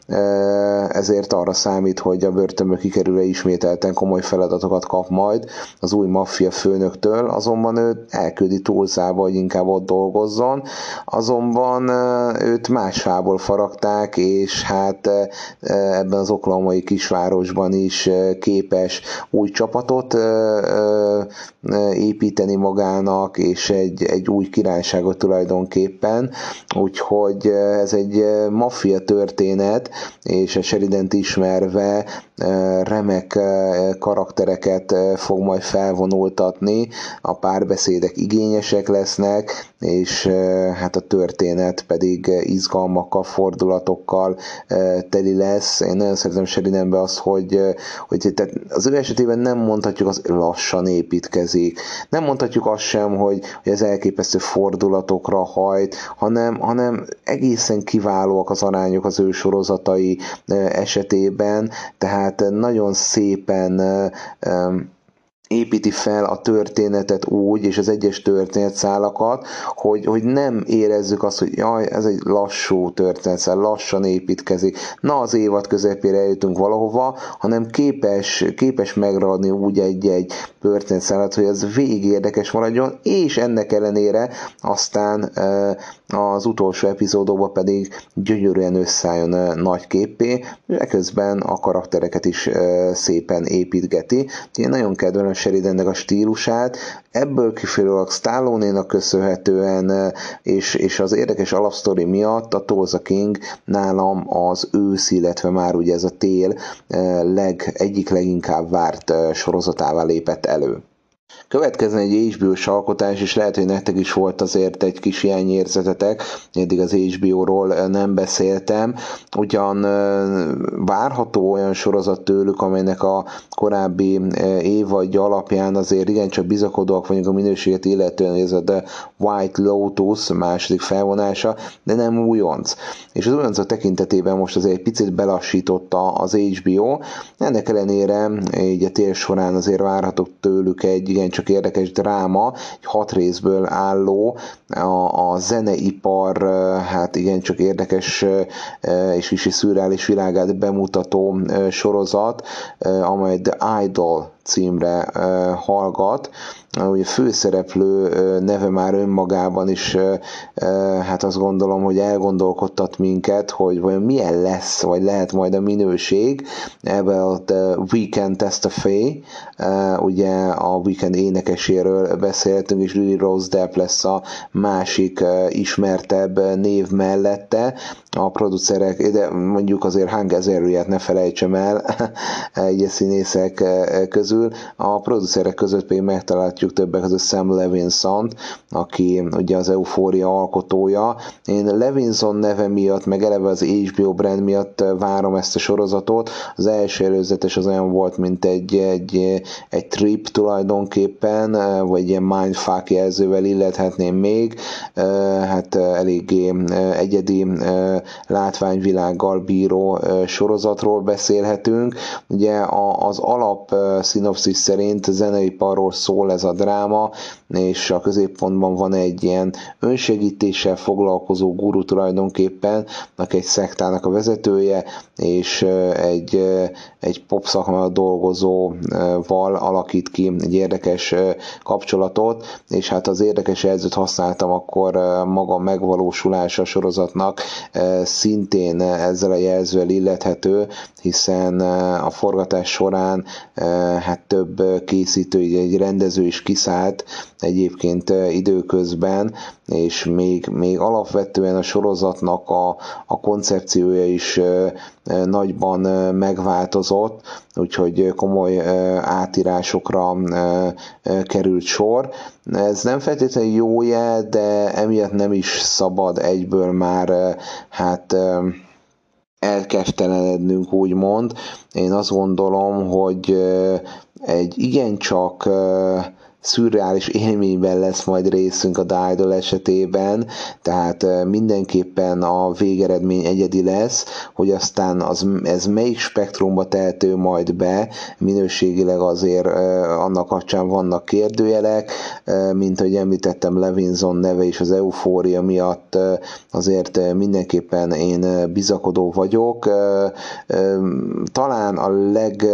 Speaker 1: ezért arra számít, hogy a börtönből kikerülve ismételten komoly feladatokat kap majd az új maffia főnöktől, azonban őt elküldi Tulsába, hogy inkább ott dolgozzon, azonban őt más fából faragták, és hát ebben az oklahomai kisvárosban is képes új csapatot építeni magának, és egy, egy új királyságot tulajdonképpen, úgyhogy ez egy maffia történet, és a Sheridant ismerve remek karaktereket fog majd felvonultatni, a párbeszédek igényesek lesznek, és hát a történet pedig izgalmakkal, fordulatokkal teli lesz. Én nagyon szeretem Sheridanbe azt, hogy, hogy tehát az ő esetében nem mondhatjuk azt, lassan építkezik. Nem mondhatjuk azt sem, hogy, hogy ez elképesztő fordulatokra hajt, hanem, hanem egészen kiválóak az arányok az ő sorozatai esetében, tehát nagyon szépen építi fel a történetet úgy, és az egyes történetszálakat, hogy, hogy nem érezzük azt, hogy jaj, ez egy lassú történetszál, lassan építkezik, na az évad közepére eljutunk valahova, hanem képes, képes megragadni úgy egy-egy történetszálat, hogy ez végig érdekes maradjon, és ennek ellenére aztán az utolsó epizódokban pedig gyönyörűen összeálljon nagy képpé, és eközben a karaktereket is szépen építgeti. Én nagyon kedvelem Sheridannek a stílusát, ebből kifolyólag Stallone-nak köszönhetően, és, és az érdekes alapsztori miatt a Tulsa King nálam az ősz, illetve már ugye ez a tél leg, egyik leginkább várt sorozatává lépett elő. Következzen egy há bé ó-s alkotás, és lehet, hogy nektek is volt azért egy kis hiányérzetetek, eddig az há bé ó-ról nem beszéltem, ugyan várható olyan sorozat tőlük, amelynek a korábbi évadja alapján azért igencsak bizakodóak vagyunk a minőséget illetően, ez a The White Lotus második felvonása, de nem újonc. És az újoncok tekintetében most azért egy picit belassította az há bé ó, ennek ellenére így a tél során azért várhatok tőlük egy igencsak érdekes dráma, egy hat részből álló, a, a zeneipar hát igencsak érdekes és kicsi szürreális világát bemutató sorozat, amely The Idol címre hallgat. Ugye a főszereplő neve már önmagában is, hát azt gondolom, hogy elgondolkodtat minket, hogy vajon milyen lesz, vagy lehet majd a minőség. Ebben a Weekend Testify, ugye a Weekend énekeséről beszéltünk, és Lily Rose Depp lesz a másik ismertebb név mellette. A producerek, de mondjuk azért Hank Azariát ne felejtsem el, egy színészek közül, a producerek között pedig megtaláljuk látjuk többek között Sam Levinson-t, aki ugye az Euphoria alkotója. Én Levinson neve miatt, meg eleve az há bé o brand miatt várom ezt a sorozatot. Az első előzetes az olyan volt, mint egy, egy, egy trip tulajdonképpen, vagy ilyen mindfuck jelzővel illethetném még. Hát eléggé egyedi látványvilággal bíró sorozatról beszélhetünk. Ugye az alap szinopszis szerint zeneiparról szól ez a dráma, és a középpontban van egy ilyen önsegítéssel foglalkozó guru tulajdonképpen, aki egy szektának a vezetője, és egy, egy pop szakmában dolgozóval alakít ki egy érdekes kapcsolatot, és hát az érdekes jelzőt használtam, akkor maga megvalósulása a sorozatnak szintén ezzel a jelzővel illethető, hiszen a forgatás során hát több készítő, egy rendező is kiszállt egyébként időközben, és még, még alapvetően a sorozatnak a, a koncepciója is nagyban megváltozott, úgyhogy komoly átírásokra került sor. Ez nem feltétlenül jó jel, de emiatt nem is szabad egyből már hát elkeftelenednünk, úgymond. Én azt gondolom, hogy egy igencsak szürreális élményben lesz majd részünk a The Idol esetében, tehát mindenképpen a végeredmény egyedi lesz, hogy aztán az, ez melyik spektrumba tehető majd be, minőségileg azért annak kapcsán vannak kérdőjelek, mint ahogy említettem, Levinson neve és az Euphoria miatt azért mindenképpen én bizakodó vagyok. Talán a leg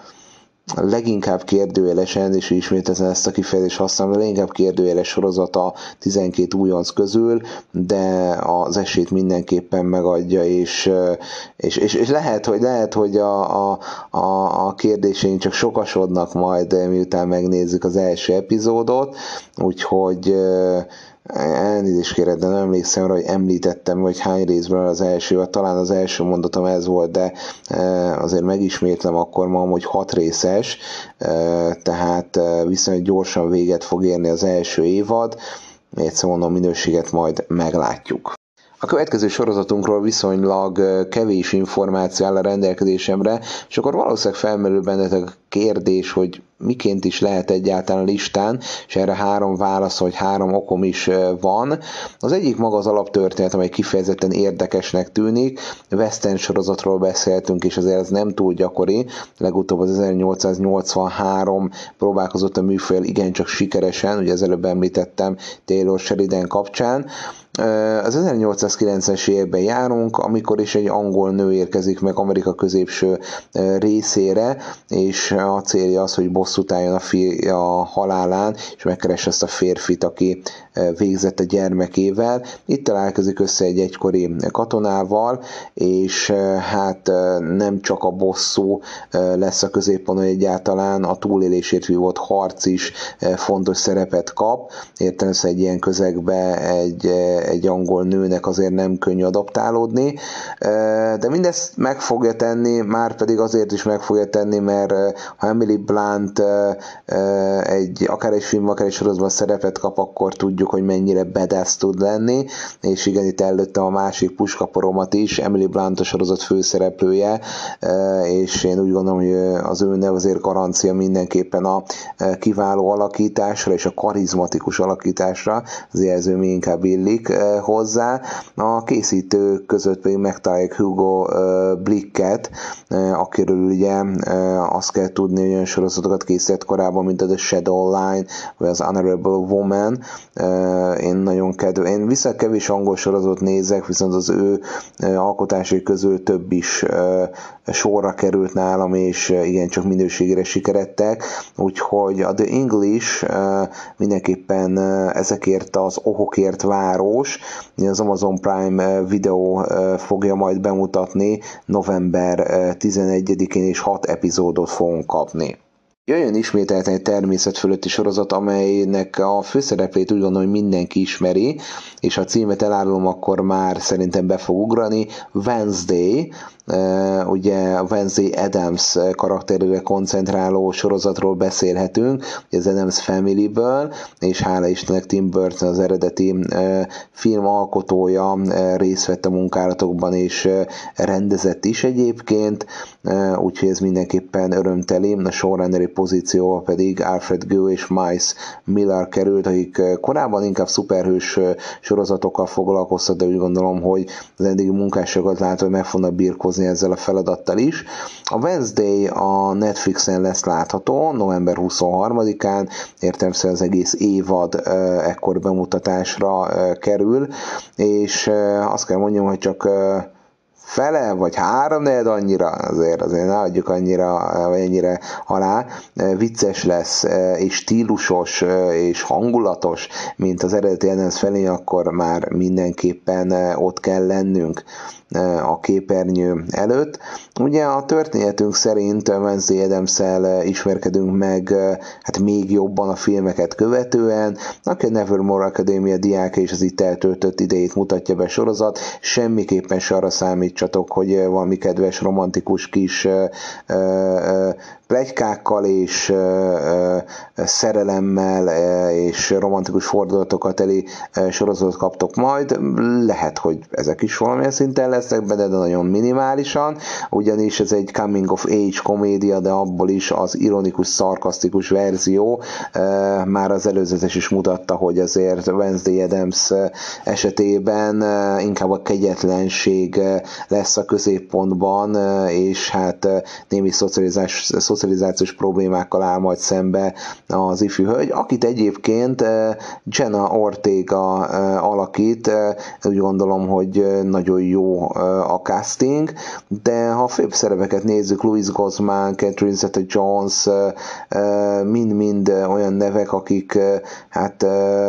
Speaker 1: A leginkább kérdőjelesen, és ismételten ezt a kifejezést használom, a leginkább kérdőjeles sorozata tizenkét újonc közül, de az esélyt mindenképpen megadja, és, és, és, és lehet, hogy, lehet, hogy a, a, a, a kérdéseink csak sokasodnak majd, miután megnézzük az első epizódot, úgyhogy elnézést kérek, de nem emlékszem rá, hogy említettem, hogy hány részből az első, talán az első mondatom ez volt, de azért megismétlem, akkor ma, hogy hat részes, tehát viszonylag gyorsan véget fog érni az első évad, egyszer mondom, minőséget majd meglátjuk. A következő sorozatunkról viszonylag kevés információ áll a rendelkezésemre, és akkor valószínűleg felmerül bennetek a kérdés, hogy miként is lehet egyáltalán listán, és erre három válasz, vagy három okom is van. Az egyik maga az alaptörténet, amely kifejezetten érdekesnek tűnik. Western sorozatról beszéltünk, és azért ez nem túl gyakori. Legutóbb az ezernyolcszáznyolcvanhárom próbálkozott a műfajjal igencsak sikeresen, ugye az előbb említettem Taylor Sheridan kapcsán. Az ezernyolcszázkilencvenes években járunk, amikor is egy angol nő érkezik meg Amerika középső részére, és a célja az, hogy bosszút álljon a, fi- a halálán, és megkeresse azt a férfit, aki végzett a gyermekével. Itt találkozik össze egy egykori katonával, és hát nem csak a bosszú lesz a középpontban, egyáltalán a túlélésért vívott harc is fontos szerepet kap. Értelemszerűen egy ilyen közegbe egy, egy angol nőnek azért nem könnyű adaptálódni, de mindezt meg fogja tenni, már pedig azért is meg fogja tenni, mert ha Emily Blunt egy, akár egy film, akár egy sorozatban szerepet kap, akkor tudjuk, hogy mennyire badass tud lenni, és igen, itt előttem a másik puskaporomat is, Emily Blunt a sorozat főszereplője, és én úgy gondolom, hogy az ő nev azért garancia mindenképpen a kiváló alakításra, és a karizmatikus alakításra, az jelző mi inkább illik hozzá. A készítők között pedig megtaláljuk Hugo Blicket, akiről ugye azt kell tudni, hogy olyan sorozatokat készített korábban, mint a The Shadow Line, vagy az Honorable Woman. Én nagyon kedvelem. Én viszont kevés angol sorozatot nézek, viszont az ő alkotásai közül több is sorra került nálam, és igencsak minőségére sikeredtek, úgyhogy a The English mindenképpen ezekért az okokért város, az Amazon Prime Video fogja majd bemutatni november tizenegyedikén, és hat epizódot fogunk kapni. Jöjjön ismételten egy természetfölötti sorozat, amelynek a főszereplét úgy gondolom, hogy mindenki ismeri, és ha a címet elárulom, akkor már szerintem be fog ugrani. Wednesday, ugye a Wednesday Addams karakterére koncentráló sorozatról beszélhetünk, ugye az Addams Family-ből, és hála Istennek Tim Burton az eredeti film alkotója részt vett a munkálatokban, és rendezett is egyébként, úgyhogy ez mindenképpen örömteli. A showrunneri pozícióval pedig Alfred Gough és Miles Millar került, akik korábban inkább szuperhős sorozatokkal foglalkoztak, de úgy gondolom, hogy az eddigi munkásságot látva meg fognak birkózni ezzel a feladattal is. A Wednesday a Netflixen lesz látható november huszonharmadikán, értelemszerűen az egész évad ekkor bemutatásra kerül, és azt kell mondjam, hogy csak fele, vagy háromnegyed annyira, azért, azért ne adjuk annyira, vagy ennyire alá, vicces lesz, és stílusos, és hangulatos, mint az eredeti Addams felé, akkor már mindenképpen ott kell lennünk a képernyő előtt. Ugye a történetünk szerint Wednesday Addams-szel ismerkedünk meg hát még jobban a filmeket követően, aki a Nevermore Academia diákja és az itt eltöltött idejét mutatja be sorozat, semmiképpen se arra számítsatok, hogy valami kedves, romantikus kis pletykákkal és szerelemmel és romantikus fordulatokat teli sorozatot kaptok majd. Lehet, hogy ezek is valamilyen szinten lesznek benne, de nagyon minimálisan, ugyanis ez egy coming of age komédia, de abból is az ironikus, szarkasztikus verzió. Már az előzetes is mutatta, hogy azért Wednesday Addams esetében inkább a kegyetlenség lesz a középpontban, és hát némi szocializás, szocializációs problémákkal áll majd szembe az ifjú hölgy, akit egyébként Jenna Ortega alakít. Úgy gondolom, hogy nagyon jó a casting, de ha a főbb szerepeket nézzük, Louis Guzman, Catherine Zeta-Jones, mind-mind olyan nevek, akik hát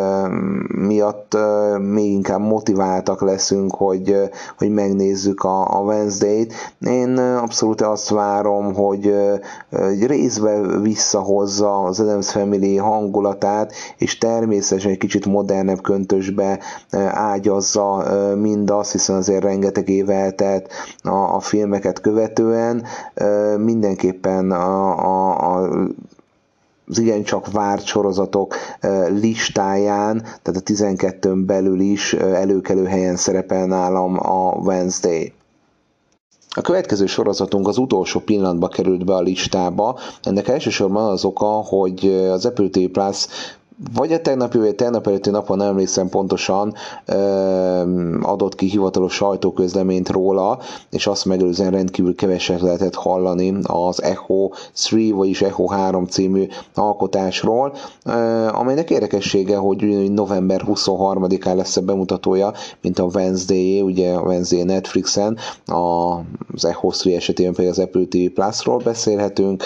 Speaker 1: miatt még inkább motiváltak leszünk, hogy, hogy megnézzük a, a Wednesday-t. Én abszolút azt várom, hogy részbe visszahozza az Addams Family hangulatát, és természetesen egy kicsit modernebb köntösbe ágyazza mindazt, hiszen azért rengeteg év eltelt a, a filmeket követően. Mindenképpen a, a, a az igencsak várt sorozatok listáján, tehát a tizenkettőn belül is előkelő helyen szerepel nálam a Wednesday. A következő sorozatunk az utolsó pillanatban került be a listába. Ennek elsősorban az oka, hogy az Apple té vé Plus vagy a tegnapi, vagy a tegnap előtti napon, nem emlékszem pontosan, adott ki hivatalos sajtóközleményt róla, és azt megelőzően rendkívül keveset lehetett hallani az Echo három, vagyis Echo három című alkotásról, amelynek érdekessége, hogy november huszonharmadikán lesz a bemutatója, mint a Wednesday, ugye a Wednesday Netflixen, az Echo három esetében pedig az Apple té vé Plus-ról beszélhetünk,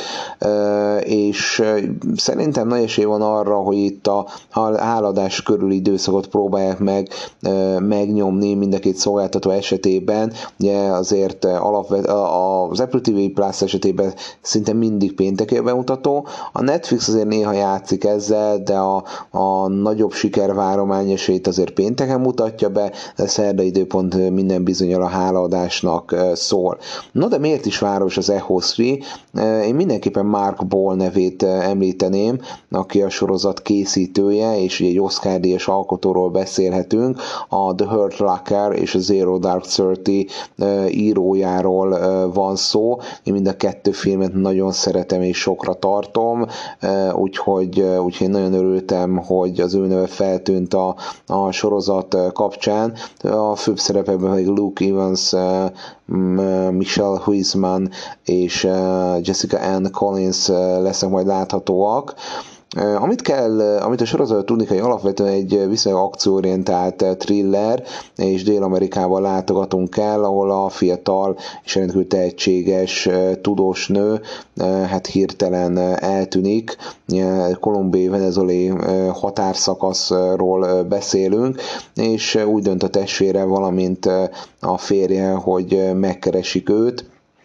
Speaker 1: és szerintem nagy esély van arra, hogy itt a háladás körüli időszakot próbálják meg megnyomni mind a két szolgáltató esetében. Ugye azért alapvet, az Apple té vé Plus esetében szinte mindig pénteken bemutató. A Netflix azért néha játszik ezzel, de a, a nagyobb sikerváromány esélyt azért pénteken mutatja be, de szerda időpont minden bizonnyal a hálaadásnak szól. No, de miért is város az Echo három? Én mindenképpen Mark Ball nevét említeném, aki a sorozat készítője, és egy Oscar-díjas alkotóról beszélhetünk, a The Hurt Locker és a Zero Dark Thirty írójáról van szó. Én mind a kettő filmet nagyon szeretem és sokra tartom, úgyhogy, úgyhogy nagyon örültem, hogy az ő neve feltűnt a, a sorozat kapcsán. A főbb szerepekben pedig Luke Evans, Michelle Huisman és Jessica Ann Collins lesznek majd láthatóak. Amit kell, amit a sorozat tudni kell, hogy alapvetően egy viszonylag akcióorientált thriller, és Dél-Amerikában látogatunk el, ahol a fiatal és rendkívül tehetséges tudós nő hát hirtelen eltűnik. Kolumbiai venezuelai határszakaszról beszélünk, és úgy dönt a testvére, valamint a férje, hogy megkeresik őt,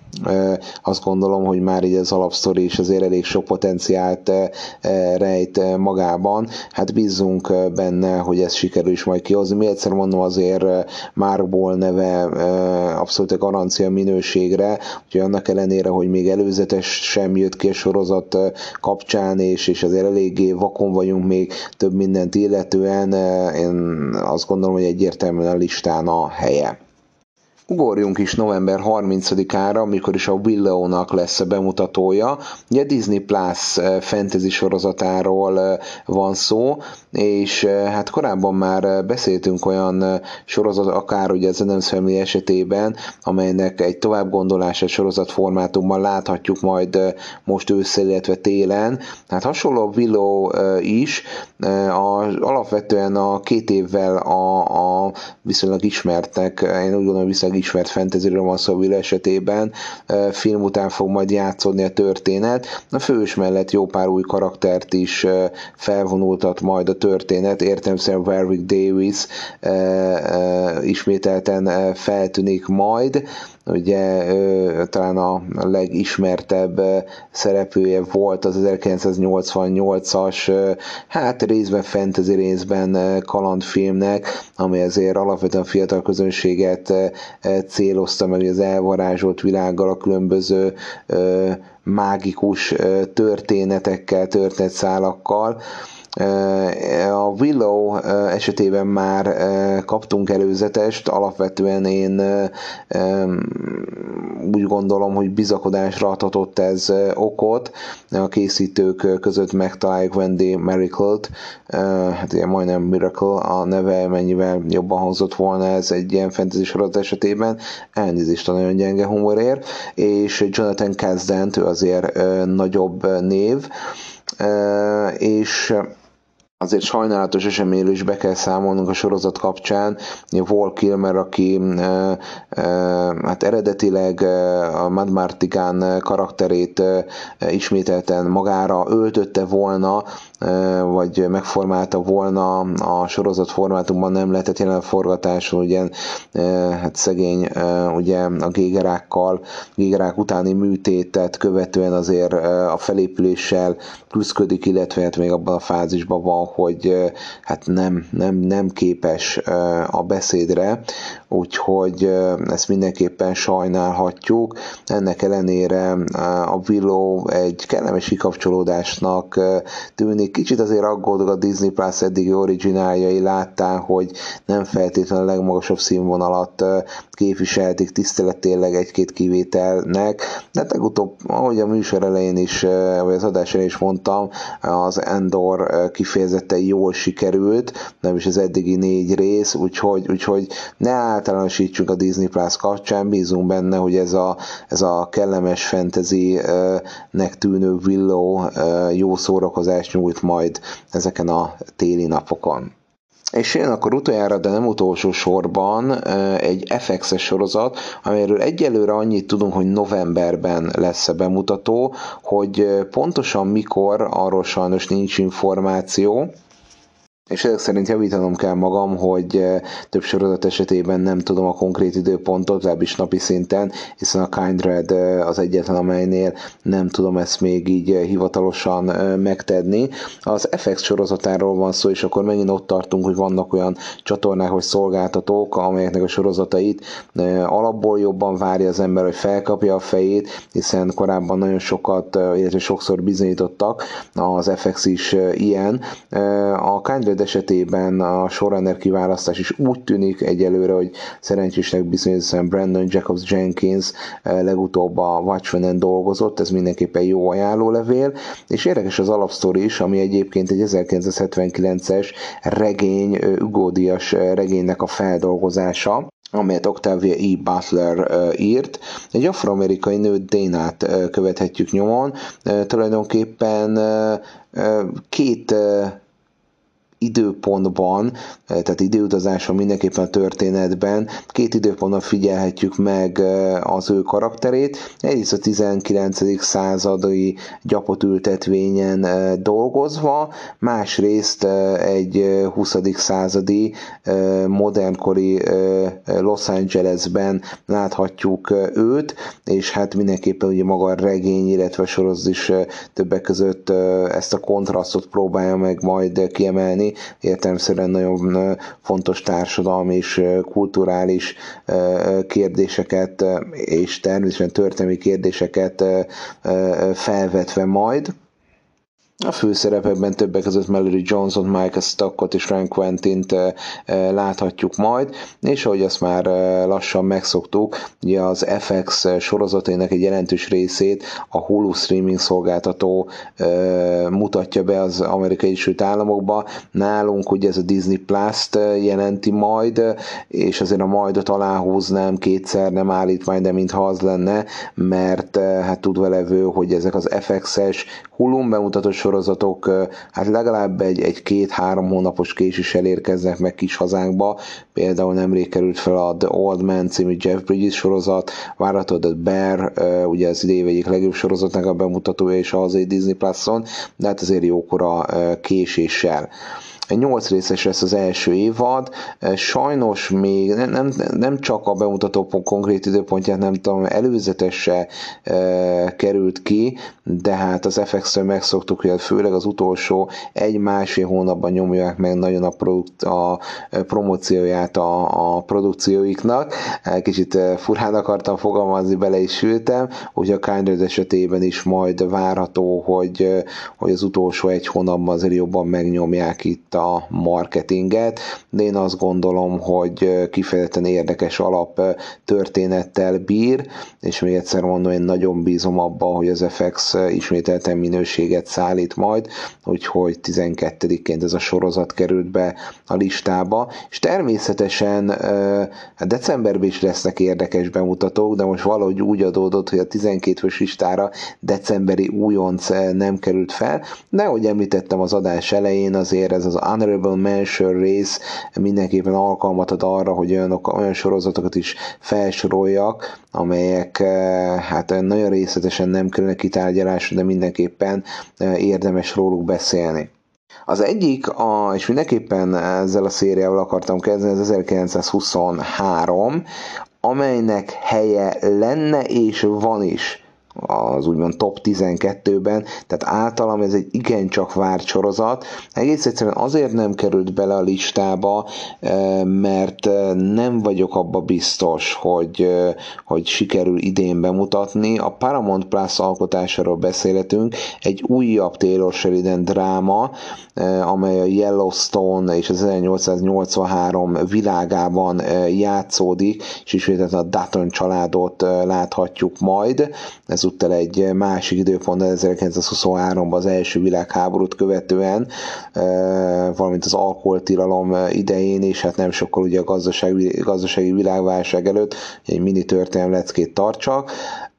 Speaker 1: Azt gondolom, hogy már így az alapsztori is azért elég sok potenciált rejt magában. Hát bízzunk benne, hogy ez sikerül is majd kihozni. Még egyszer mondom, azért Mark Ball neve abszolút garancia minőségre, úgyhogy annak ellenére, hogy még előzetes sem jött ki a sorozat kapcsán, és, és azért eléggé vakon vagyunk még több mindent illetően, én azt gondolom, hogy egyértelműen a listán a helye. Ugorjunk is november harmincadikára, amikor is a Willow-nak lesz a bemutatója. Ugye Disney Plus fantasy sorozatáról van szó, és hát korábban már beszéltünk olyan sorozat, akár ugye az Addams Family esetében, amelynek egy továbbgondolása sorozat formátumban láthatjuk majd most ősszel, illetve télen. Hát hasonló a Willow is, a, alapvetően a két évvel a, a viszonylag ismertek, én úgy gondolom, viszonylag ismert fantasyről van szó a Willow esetében, film után fog majd játszódni a történet. A fős mellett jó pár új karaktert is felvonultat majd a történet, értelemszerűen Warwick Davis ismételten feltűnik majd, ugye talán a legismertebb szereplője volt az ezerkilencszáznyolcvannyolcas, hát részben fantasy, részben kalandfilmnek, ami azért alapvetően fiatal közönséget célozta meg az elvarázsolt világgal, a különböző mágikus történetekkel, történetszálakkal. A Willow esetében már kaptunk előzetest, alapvetően én úgy gondolom, hogy bizakodásra adhatott ez okot. A készítők között megtaláljuk Wendy Miracle-t, hát ugye majdnem Miracle a neve, mennyivel jobban hangzott volna ez egy ilyen fantasy sorozat esetében, elnézést a nagyon gyenge humorért, és Jonathan Kasdan, ő azért nagyobb név, és azért sajnálatos eseményről is be kell számolnunk a sorozat kapcsán. Val Kilmer, aki e, e, hát eredetileg a Mad Martigan karakterét e, ismételten magára öltötte volna, e, vagy megformálta volna a sorozat formátumban, nem lehetett jelen a forgatáson, ugye e, hát szegény e, ugye a gégerákkal, gégerák utáni műtétet követően azért e, a felépüléssel küszködik, illetve hát még abban a fázisban van, hogy hát nem, nem, nem képes a beszédre, úgyhogy ezt mindenképpen sajnálhatjuk. Ennek ellenére a Willow egy kellemes kikapcsolódásnak tűnik. Kicsit azért aggódok a Disney Plus eddigi origináljai láttán, hogy nem feltétlenül a legmagasabb színvonalat képviselték, tisztelet tényleg egy-két kivételnek, de legutóbb, ahogy a műsor elején is, vagy az adás elején is mondtam, az Andor kifejezetten jól sikerült, nem is az eddigi négy rész, úgyhogy, úgyhogy ne általánosítsunk a Disney Plus kapcsán, bízunk benne, hogy ez a, ez a kellemes fantasy-nek tűnő Willow jó szórakozást nyújt majd ezeken a téli napokon. És jön akkor utoljára, de nem utolsó sorban egy ef iksz-es sorozat, amelyről egyelőre annyit tudunk, hogy novemberben lesz a bemutató, hogy pontosan mikor, arról sajnos nincs információ, és ezek szerint javítanom kell magam, hogy több sorozat esetében nem tudom a konkrét időpontot, legalábbis napi szinten, hiszen a Kindred az egyetlen, amelynél nem tudom ezt még így hivatalosan megtenni. Az ef iksz sorozatáról van szó, és akkor megint ott tartunk, hogy vannak olyan csatornák vagy szolgáltatók, amelyeknek a sorozatait alapból jobban várja az ember, hogy felkapja a fejét, hiszen korábban nagyon sokat, illetve sokszor bizonyítottak, az ef iksz is ilyen. A Kindred esetében a showrunner kiválasztás is úgy tűnik egyelőre, hogy szerencsésnek bizonyos, hiszen Brandon Jacobs Jenkins legutóbb a Watchmen-en dolgozott, ez mindenképpen jó ajánlólevél, és érdekes az alapsztori is, ami egyébként egy ezerkilencszázhetvenkilences regény, Hugo Díjas regénynek a feldolgozása, amelyet Octavia E. Butler uh, írt. Egy afroamerikai nő, Dana-t uh, követhetjük nyomon. Uh, tulajdonképpen uh, uh, két uh, időpontban, tehát időutazáson mindenképpen a történetben, két időpontban figyelhetjük meg az ő karakterét. Egyrészt a tizenkilencedik századi gyapotültetvényen dolgozva, másrészt egy huszadik századi modernkori Los Angelesben láthatjuk őt, és hát mindenképpen ugye maga a regény, illetve a sorozat is többek között ezt a kontrasztot próbálja meg majd kiemelni, értelemszerűen nagyon fontos társadalmi és kulturális kérdéseket és természetesen történelmi kérdéseket felvetve majd. A főszerepekben többek között Mallory Johnson, Michael Stockot és Frank Quentint láthatjuk majd, és ahogy azt már lassan megszoktuk, ugye az ef iksz sorozatainak egy jelentős részét a Hulu streaming szolgáltató mutatja be az Amerikai Egyesült Államokba. Nálunk ugye ez a Disney Plus-t jelenti majd, és azért a majdot aláhúznám, kétszer nem állít majd, de mintha az lenne, mert hát tudva levő, hogy ezek az ef iksz-es Hulun bemutatott sorozatok hát legalább egy, egy két-három hónapos késéssel érkeznek meg kis hazánkba. Például nemrég került fel a The Old Man című Jeff Bridges sorozat, várható The Bear, ugye az idei egyik legjobb sorozatnak a bemutatója és az egy Disney Plus-on, de hát azért jókora késéssel. Nyolc részes lesz az első évad, sajnos még nem, nem, nem csak a bemutató konkrét időpontját nem tudom, előzetese e, került ki, de hát az ef iksz-től megszoktuk, hogy főleg az utolsó egy-másfél hónapban nyomják meg nagyon a, produkt, a promócióját a, a produkcióiknak. Kicsit furán akartam fogalmazni, bele is sültem, hogy a Kindred esetében is majd várható, hogy, hogy az utolsó egy hónapban azért jobban megnyomják itt a marketinget, de én azt gondolom, hogy kifejezetten érdekes alap történettel bír, és még egyszer mondom, én nagyon bízom abban, hogy az ef iksz ismételten minőséget szállít majd, úgyhogy tizenkettediként ez a sorozat került be a listába, és természetesen decemberben is lesznek érdekes bemutatók, de most valahogy úgy adódott, hogy a tizenkét fős listára decemberi újonc nem került fel, de ahogy említettem az adás elején, azért ez az Honorable Mention rész mindenképpen alkalmat ad arra, hogy olyanok, olyan sorozatokat is felsoroljak, amelyek hát nagyon részletesen nem kerülnek kitárgyalásra, de mindenképpen érdemes róluk beszélni. Az egyik, a, és mindenképpen ezzel a szériával akartam kezdeni, az ezerkilencszázhuszonhárom, amelynek helye lenne és van is az úgymond top tizenkettőben, tehát általam ez egy igencsak várt sorozat. Egész egyszerűen azért nem került bele a listába, mert nem vagyok abba biztos, hogy, hogy sikerül idén bemutatni. A Paramount Plus alkotásáról beszélhetünk, egy újabb Taylor Sheridan dráma, amely a Yellowstone és az ezernyolcszáznyolcvanhárom világában játszódik, és ismételten a Dutton családot láthatjuk majd. Ezúttal egy másik időpont, ezerkilencszázhuszonháromban az első világháborút követően, valamint az alkoholtilalom idején, és hát nem sokkal ugye a gazdasági, gazdasági világválság előtt egy mini történelmi leckét tartsak.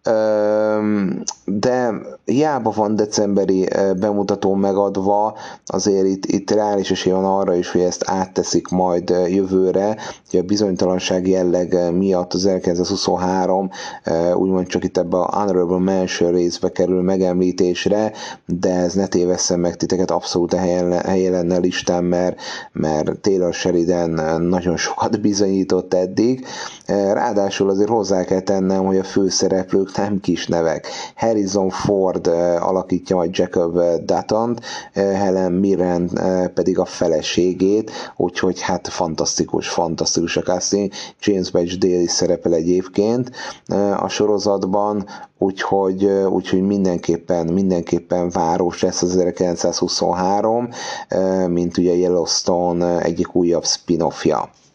Speaker 1: De hiába van decemberi bemutató megadva, azért itt, itt reális esély van arra is, hogy ezt átteszik majd jövőre, hogy a bizonytalanság jelleg miatt az ezerkilencszázhuszonhárom úgymond csak itt ebbe a Honorable Mention részbe kerül megemlítésre, de ez ne tévesszem meg titeket, abszolút helye lenne a listán, mert, mert Taylor Sheridan nagyon sokat bizonyított eddig. Ráadásul azért hozzá kell tennem, hogy a főszereplők nem kis nevek. Harrison Ford alakítja majd Jacob Duttont, Helen Mirren pedig a feleségét, úgyhogy hát fantasztikus, fantasztikus a casting. James Badge Dale is szerepel egyébként a sorozatban, úgyhogy, úgyhogy mindenképpen, mindenképpen város lesz az ezerkilencszázhuszonhárom, mint ugye Yellowstone egyik újabb spin-offja.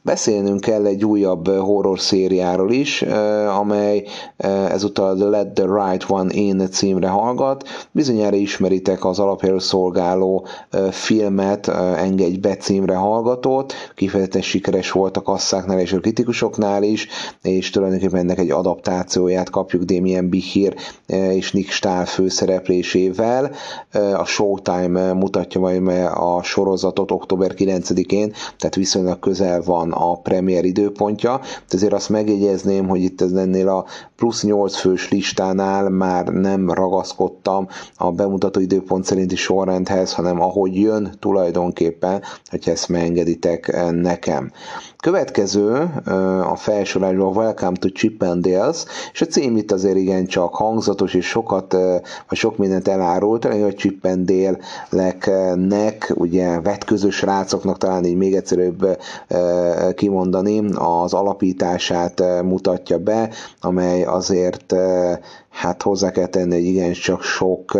Speaker 1: Beszélnünk kell egy újabb horror szériáról is, amely ezúttal The Let the Right One In címre hallgat. Bizonyára ismeritek az alapjául szolgáló filmet, Engedj be címre hallgatót, kifejezetten sikeres volt a kasszáknál és a kritikusoknál is, és tulajdonképpen ennek egy adaptációját kapjuk Damien Bichir és Nick Stahl főszereplésével. A Showtime mutatja majd a sorozatot október kilencedikén, tehát viszonylag közel van a premier időpontja, de azért azt megjegyezném, hogy itt ennél a plusz nyolc fős listánál már nem ragaszkodtam a bemutató időpont szerinti sorrendhez, hanem ahogy jön tulajdonképpen, hogyha ezt megengeditek nekem. Következő a felsorásban Welcome to Chip and Dale's, és a cím itt azért igencsak hangzatos, és sokat, vagy sok mindent elárult, a Chip and Dale-leknek, ugye vetközös rácoknak talán így még egyszerűbb kimondani, az alapítását mutatja be, amely azért hát hozzá kell tenni, hogy igencsak sok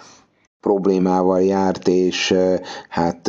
Speaker 1: problémával járt, és hát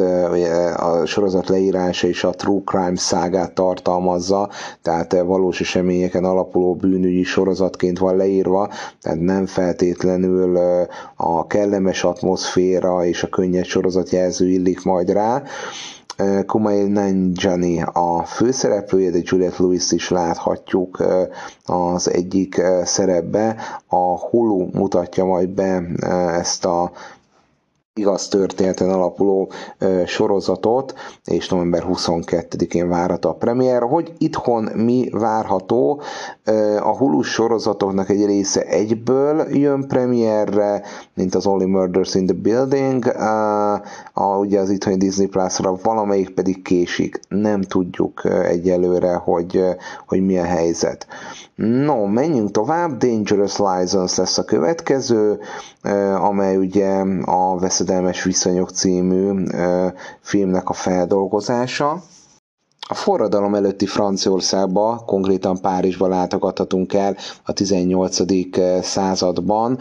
Speaker 1: a sorozat leírása és a True Crime szágát tartalmazza, tehát valós eseményeken alapuló bűnügyi sorozatként van leírva, tehát nem feltétlenül a kellemes atmoszféra és a könnyed sorozatjelző illik majd rá. Kumail Nanjiani a főszereplője, de Juliette Lewis is láthatjuk az egyik szerepbe. A Hulu mutatja majd be ezt a igaz történeten alapuló ö, sorozatot, és november huszonkettedikén várható a premier. Hogy itthon mi várható? Ö, a Hulu sorozatoknak egy része egyből jön premierre, mint az Only Murders in the Building, ö, a, ugye az itthoni Disney Plus-ra, valamelyik pedig késik. Nem tudjuk egyelőre, hogy, hogy mi a helyzet. No, menjünk tovább. Dangerous License lesz a következő, amely ugye a Veszedelmes Viszonyok című filmnek a feldolgozása. A forradalom előtti Franciaországba, konkrétan Párizsba látogathatunk el a tizennyolcadik században,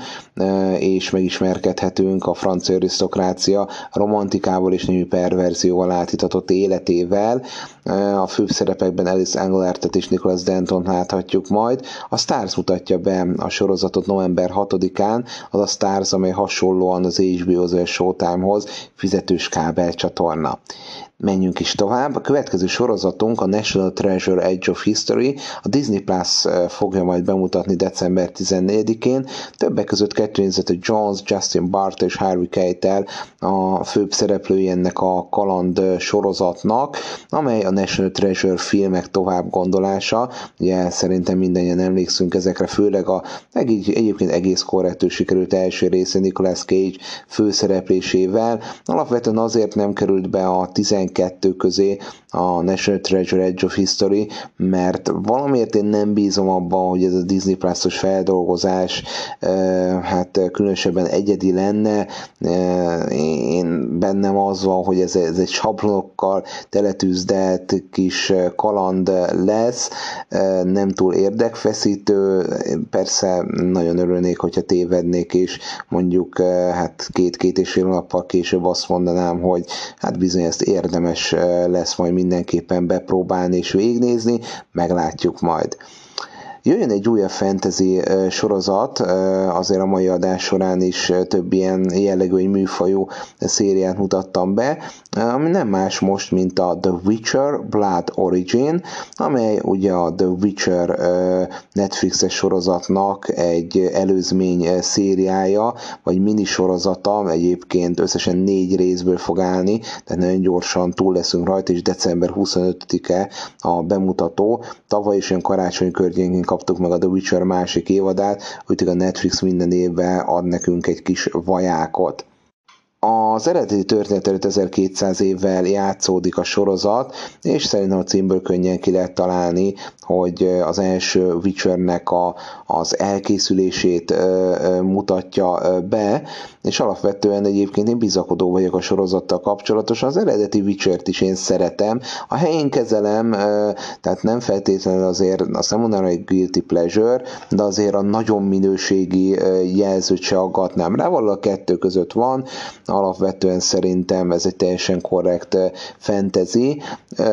Speaker 1: és megismerkedhetünk a francia arisztokrácia romantikával és némi perverzióval átítatott életével. A főbb szerepekben Alice Englertet és Nicholas Denton láthatjuk majd. A Stars mutatja be a sorozatot november hatodikán, az a Stars, amely hasonlóan az há bé ó-hoz és Showtime-hoz fizetős kábelcsatorna. Menjünk is tovább. A következő sorozatunk a National Treasure Edge of History. A Disney Plus fogja majd bemutatni december tizennegyedikén. Többek között Catherine Zeta-Jones, Justin Bartha és Harvey Keitel a főbb szereplői ennek a kaland sorozatnak, amely a National Treasure filmek tovább gondolása. Ugye szerintem mindannyian emlékszünk ezekre, főleg a egyébként egész korrektül sikerült első része Nicolas Cage főszereplésével. Alapvetően azért nem került be a tizenkettő közé a National Treasure Edge of History, mert valamiért én nem bízom abban, hogy ez a Disney Plus-os feldolgozás hát különösebben egyedi lenne. Én bennem az van, hogy ez, ez egy sablonokkal teletűzdelt kis kaland lesz, nem túl érdekfeszítő, persze nagyon örülnék, hogyha tévednék, és mondjuk hát két-két és fél nappal később azt mondanám, hogy hát bizony ezt érdemes lesz majd mindenképpen bepróbálni és végignézni, meglátjuk majd. Jöjjön egy újabb fantasy sorozat, azért a mai adás során is több ilyen jellegű műfajú szériát mutattam be, ami nem más most, mint a The Witcher Blood Origin, amely ugye a The Witcher Netflixes sorozatnak egy előzmény szériája, vagy minisorozata, egyébként összesen négy részből fog állni, tehát nagyon gyorsan túl leszünk rajta, és december huszonötödike a bemutató. Tavaly is olyan karácsony környékén kaptuk meg a The Witcher másik évadát, úgyhogy a Netflix minden évben ad nekünk egy kis vajákot. Az eredeti történet előtt ezerkétszáz évvel játszódik a sorozat, és szerintem a címből könnyen ki lehet találni, hogy az első Witchernek a, az elkészülését ö, ö, mutatja ö, be, és alapvetően egyébként én bizakodó vagyok a sorozattal kapcsolatosan. Az eredeti Witchert is én szeretem, a helyén kezelem, ö, tehát nem feltétlenül azért, azt nem mondanám, hogy guilty pleasure, de azért a nagyon minőségi ö, jelzőt se aggatnám rá, valahol a kettő között van. alapvetően szerintem ez egy teljesen korrekt fantasy,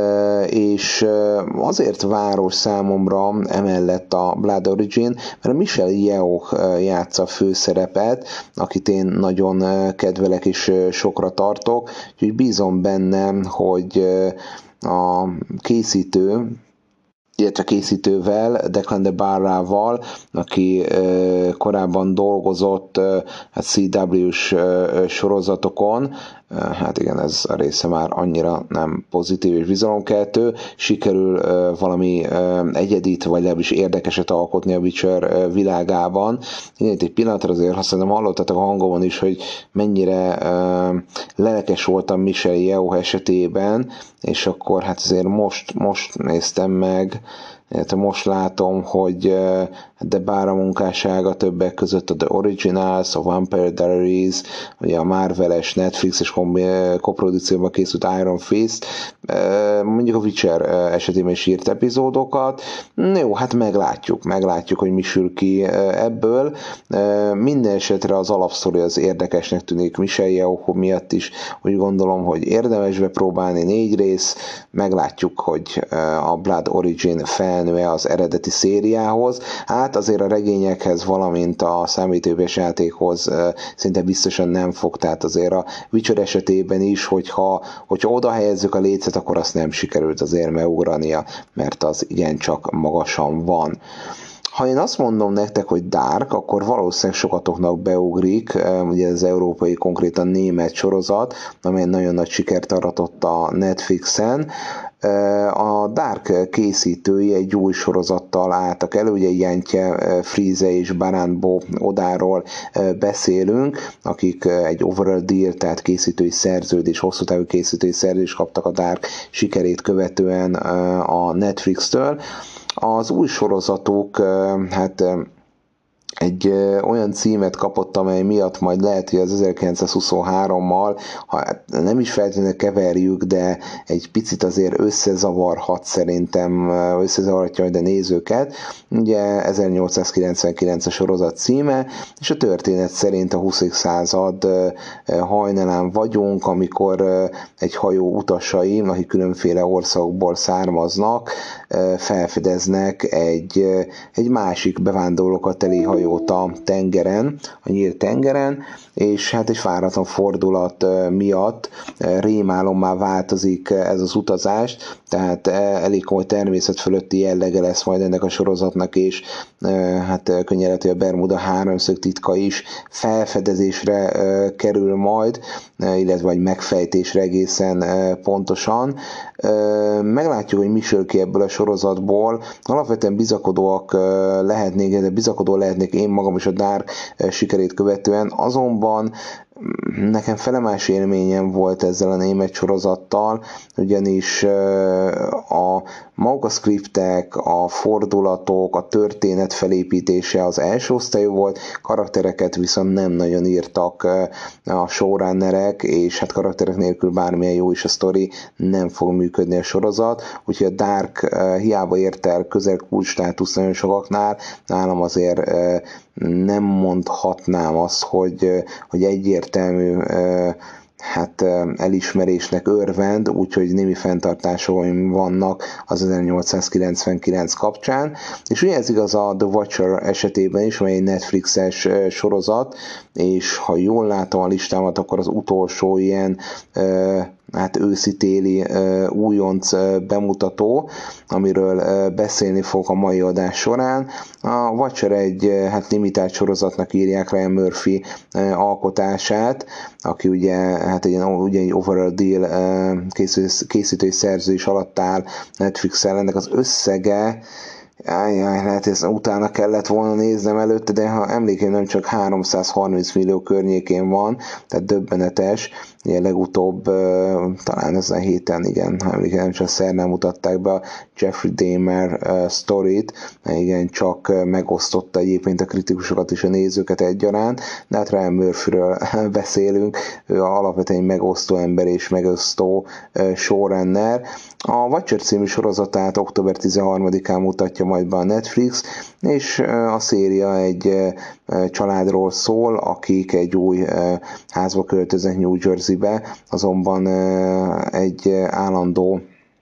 Speaker 1: és azért város számomra emellett a Blood Origin, mert a Michelle Yeoh játsza a főszerepet, akit én nagyon kedvelek és sokra tartok, úgyhogy bízom benne, hogy a készítő, illetve készítővel, Declan de Barrával, aki uh, korábban dolgozott uh, hát cé dupla vé-s uh, sorozatokon, uh, hát igen, ez a része már annyira nem pozitív és bizalomkeltő, sikerül uh, valami uh, egyedit, vagy legalábbis érdekeset alkotni a Witcher uh, világában. Igen, itt egy pillanatra azért, ha szerintem hallottatok a hangomon is, hogy mennyire uh, lelkes voltam Michelle Yeoh esetében, és akkor hát azért most, most néztem meg, most látom, hogy de bár a munkássága többek között a The Originals, a Vampire Diaries, ugye a Marvel-es Netflix-es koprodukcióban készült Iron Fist, mondjuk a Witcher esetében is írt epizódokat. Jó, hát meglátjuk, meglátjuk, hogy mi sül ki ebből. Minden esetre az alapsztori az érdekesnek tűnik Michelle Yeoh miatt is, úgy gondolom, hogy érdemes bepróbálni, négy rész, meglátjuk, hogy a Blood Origin felnő-e az eredeti szériához. Hát azért a regényekhez, valamint a számítógépes játékhoz szinte biztosan nem fog, tehát azért a Witcher esetében is, hogyha, hogyha oda helyezzük a lécet, akkor azt nem sikerült azért megugrania, mert az igencsak magasan van. Ha én azt mondom nektek, hogy Dark, akkor valószínűleg sokatoknak beugrik, ugye az európai, konkrétan német sorozat, amely nagyon nagy sikert aratott a Netflixen. A Dark készítői egy új sorozattal álltak elő, ugye Jantje Friese és Baranbo Odáról beszélünk, akik egy overall deal, tehát készítői szerződés, hosszú távú készítői szerződést kaptak a Dark sikerét követően a Netflix-től. Az új sorozatok, hát egy ö, olyan címet kapott, amely miatt majd lehet, hogy az ezerkilencszázhuszonhárommal, ha nem is feltétlenül keverjük, de egy picit azért összezavarhat szerintem, összezavarhatja majd a nézőket. Ugye ezernyolcszázkilencvenkilenc a sorozat címe, és a történet szerint a huszadik század ö, hajnalán vagyunk, amikor ö, egy hajó utasai, akik különféle országokból származnak, ö, felfedeznek egy, ö, egy másik bevándorlókat teli hajó a tengeren, a nyílt tengeren, és hát egy váratlan fordulat miatt rémálommá változik ez az utazás, tehát elég komoly természet fölötti jellege lesz majd ennek a sorozatnak, és hát könnyen lehet, hogy a Bermuda háromszög titka is felfedezésre kerül majd, illetve vagy megfejtésre egészen pontosan. Meglátjuk, hogy mi sül ki ebből a sorozatból. Alapvetően bizakodóak lehetnék, de bizakodó lehetnék én magam is a Dark sikerét követően, azonban nekem felemás élményem volt ezzel a német sorozattal, ugyanis a maguk a skriptek, a fordulatok, a történet felépítése az első osztályú volt, karaktereket viszont nem nagyon írtak a showrunnerek, és hát karakterek nélkül bármilyen jó is a sztori, nem fog működni a sorozat, úgyhogy a Dark hiába ért el közel kulcs státusz nagyon sokaknál, nálam azért nem mondhatnám azt, hogy, hogy egyértelmű hát elismerésnek örvend, úgyhogy némi fenntartásaim vannak az ezernyolcszázkilencvenkilenc kapcsán, és ugye ez igaz a The Watcher esetében is, amely egy Netflixes sorozat, és ha jól látom a listámat, akkor az utolsó ilyen hát őszi-téli uh, újonc uh, bemutató, amiről uh, beszélni fogok a mai adás során. A Watcher egy uh, hát limitált sorozatnak írják Ryan Murphy uh, alkotását, aki ugye hát egy, ugye egy overall deal uh, készítő, készítői szerződés alatt áll Netflix-el. Ennek az összege, Ájjaj, lehet, ezt utána kellett volna néznem előtte, de ha emlékeim nem csak háromszázharminc millió környékén van, tehát döbbenetes, ugye legutóbb, talán ezen a héten, igen, ha emlékezem, csak szerdán mutatták be a Jeffrey Dahmer sztorit, igen, csak megosztotta egyébként a kritikusokat és a nézőket egyaránt, de hát Ryan Murphyről beszélünk, ő alapvetően egy megosztó ember és megosztó showrunner. A Watcher című sorozatát október tizenharmadikán mutatja majd be a Netflix, és a széria egy családról szól, akik egy új házba költöznek New Jerseybe, azonban egy állandó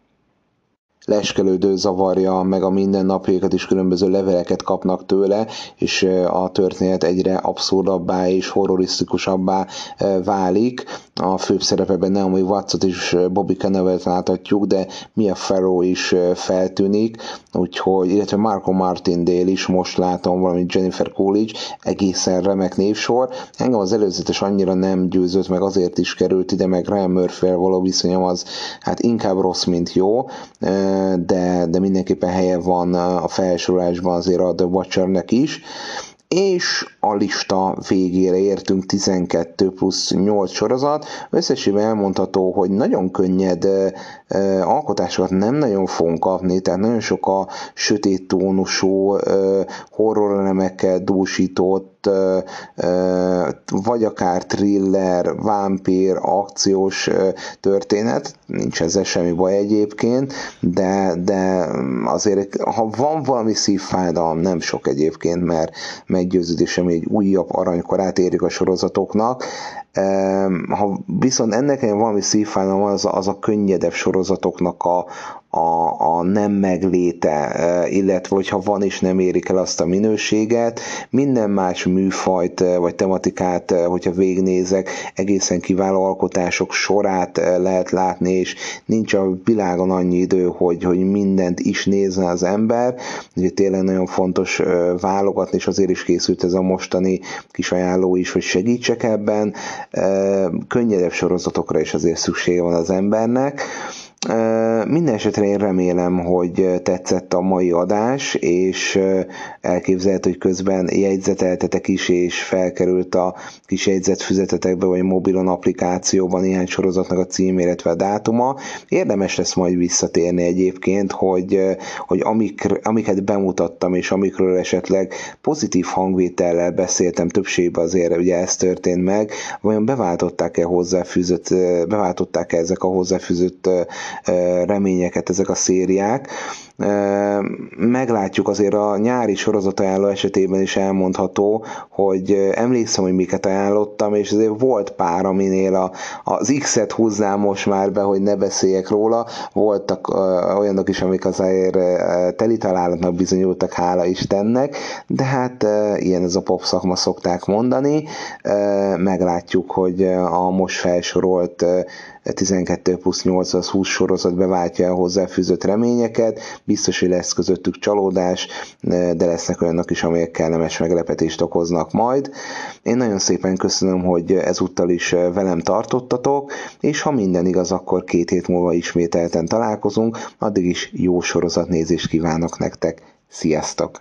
Speaker 1: leskelődő zavarja meg a mindennapjaikat, is különböző leveleket kapnak tőle, és a történet egyre abszurdabbá és horrorisztikusabbá válik. A főbb szerepeben Naomi Watts-ot és Bobby Cannavale-t láthatjuk, de Mia Farrow is feltűnik, úgyhogy, illetve Marco Martindale is most látom, valamint Jennifer Coolidge, egészen remek névsor. Engem az előzetes annyira nem győzött meg, azért is került ide, meg Ryan Murphy-vel való viszonyom az hát inkább rossz, mint jó, de, de mindenképpen helye van a felsorolásban azért a The Watchernek is. És a lista végére értünk, tizenkettő plusz nyolc sorozat. Összességében elmondható, hogy nagyon könnyed uh, alkotásokat nem nagyon fogunk kapni, tehát nagyon sok a sötét tónusú, uh, horrorelemekkel dúsított, uh, uh, vagy akár thriller, vámpír, akciós uh, történet. Nincs ezzel semmi baj egyébként, de, de azért, ha van valami szívfájdalom, nem sok egyébként, mert meggyőződésem, hogy egy újabb aranykorát érjük a sorozatoknak. Ha viszont ennek valami szívfájdalom, az, az a könnyedebb sorozatoknak a, a, a nem megléte, illetve hogyha van is, nem érik el azt a minőséget. Minden más műfajt vagy tematikát, hogyha végignézek, egészen kiváló alkotások sorát lehet látni, és nincs a világon annyi idő, hogy, hogy mindent is nézne az ember. Ugye tényleg nagyon fontos válogatni, és azért is készült ez a mostani kis ajánló is, hogy segítsek ebben. Könnyedebb sorozatokra is azért szüksége van az embernek. Minden esetre én remélem, hogy tetszett a mai adás, és elképzelhető, hogy közben jegyzeteltetek is, és felkerült a kis jegyzetfüzetetekbe, vagy mobilon applikációban néhány sorozatnak a cím, illetve a dátuma. Érdemes lesz majd visszatérni egyébként, hogy, hogy amik, amiket bemutattam, és amikről esetleg pozitív hangvétellel beszéltem, többségben azért ugye ez történt meg, vajon beváltották-e hozzáfűzött, beváltották-e ezek a hozzáfűzött reményeket ezek a szériák. Meglátjuk, azért a nyári sorozatajánló esetében is elmondható, hogy emlékszem, hogy miket ajánlottam, és azért volt pár, aminél a, az X-et húznám most már be, hogy ne beszéljek róla. Voltak uh, olyanok is, amik azért uh, teli találatnak bizonyultak, hála Istennek, de hát uh, ilyen ez a pop szakma, szokták mondani. Uh, meglátjuk, hogy a most felsorolt uh, tizenkettő plusz nyolc az húsz sorozat beváltja a hozzáfűzött reményeket, biztos, hogy lesz közöttük csalódás, de lesznek olyanok is, amelyek kellemes meglepetést okoznak majd. Én nagyon szépen köszönöm, hogy ezúttal is velem tartottatok, és ha minden igaz, akkor két hét múlva ismételten találkozunk, addig is jó sorozatnézést kívánok nektek. Sziasztok!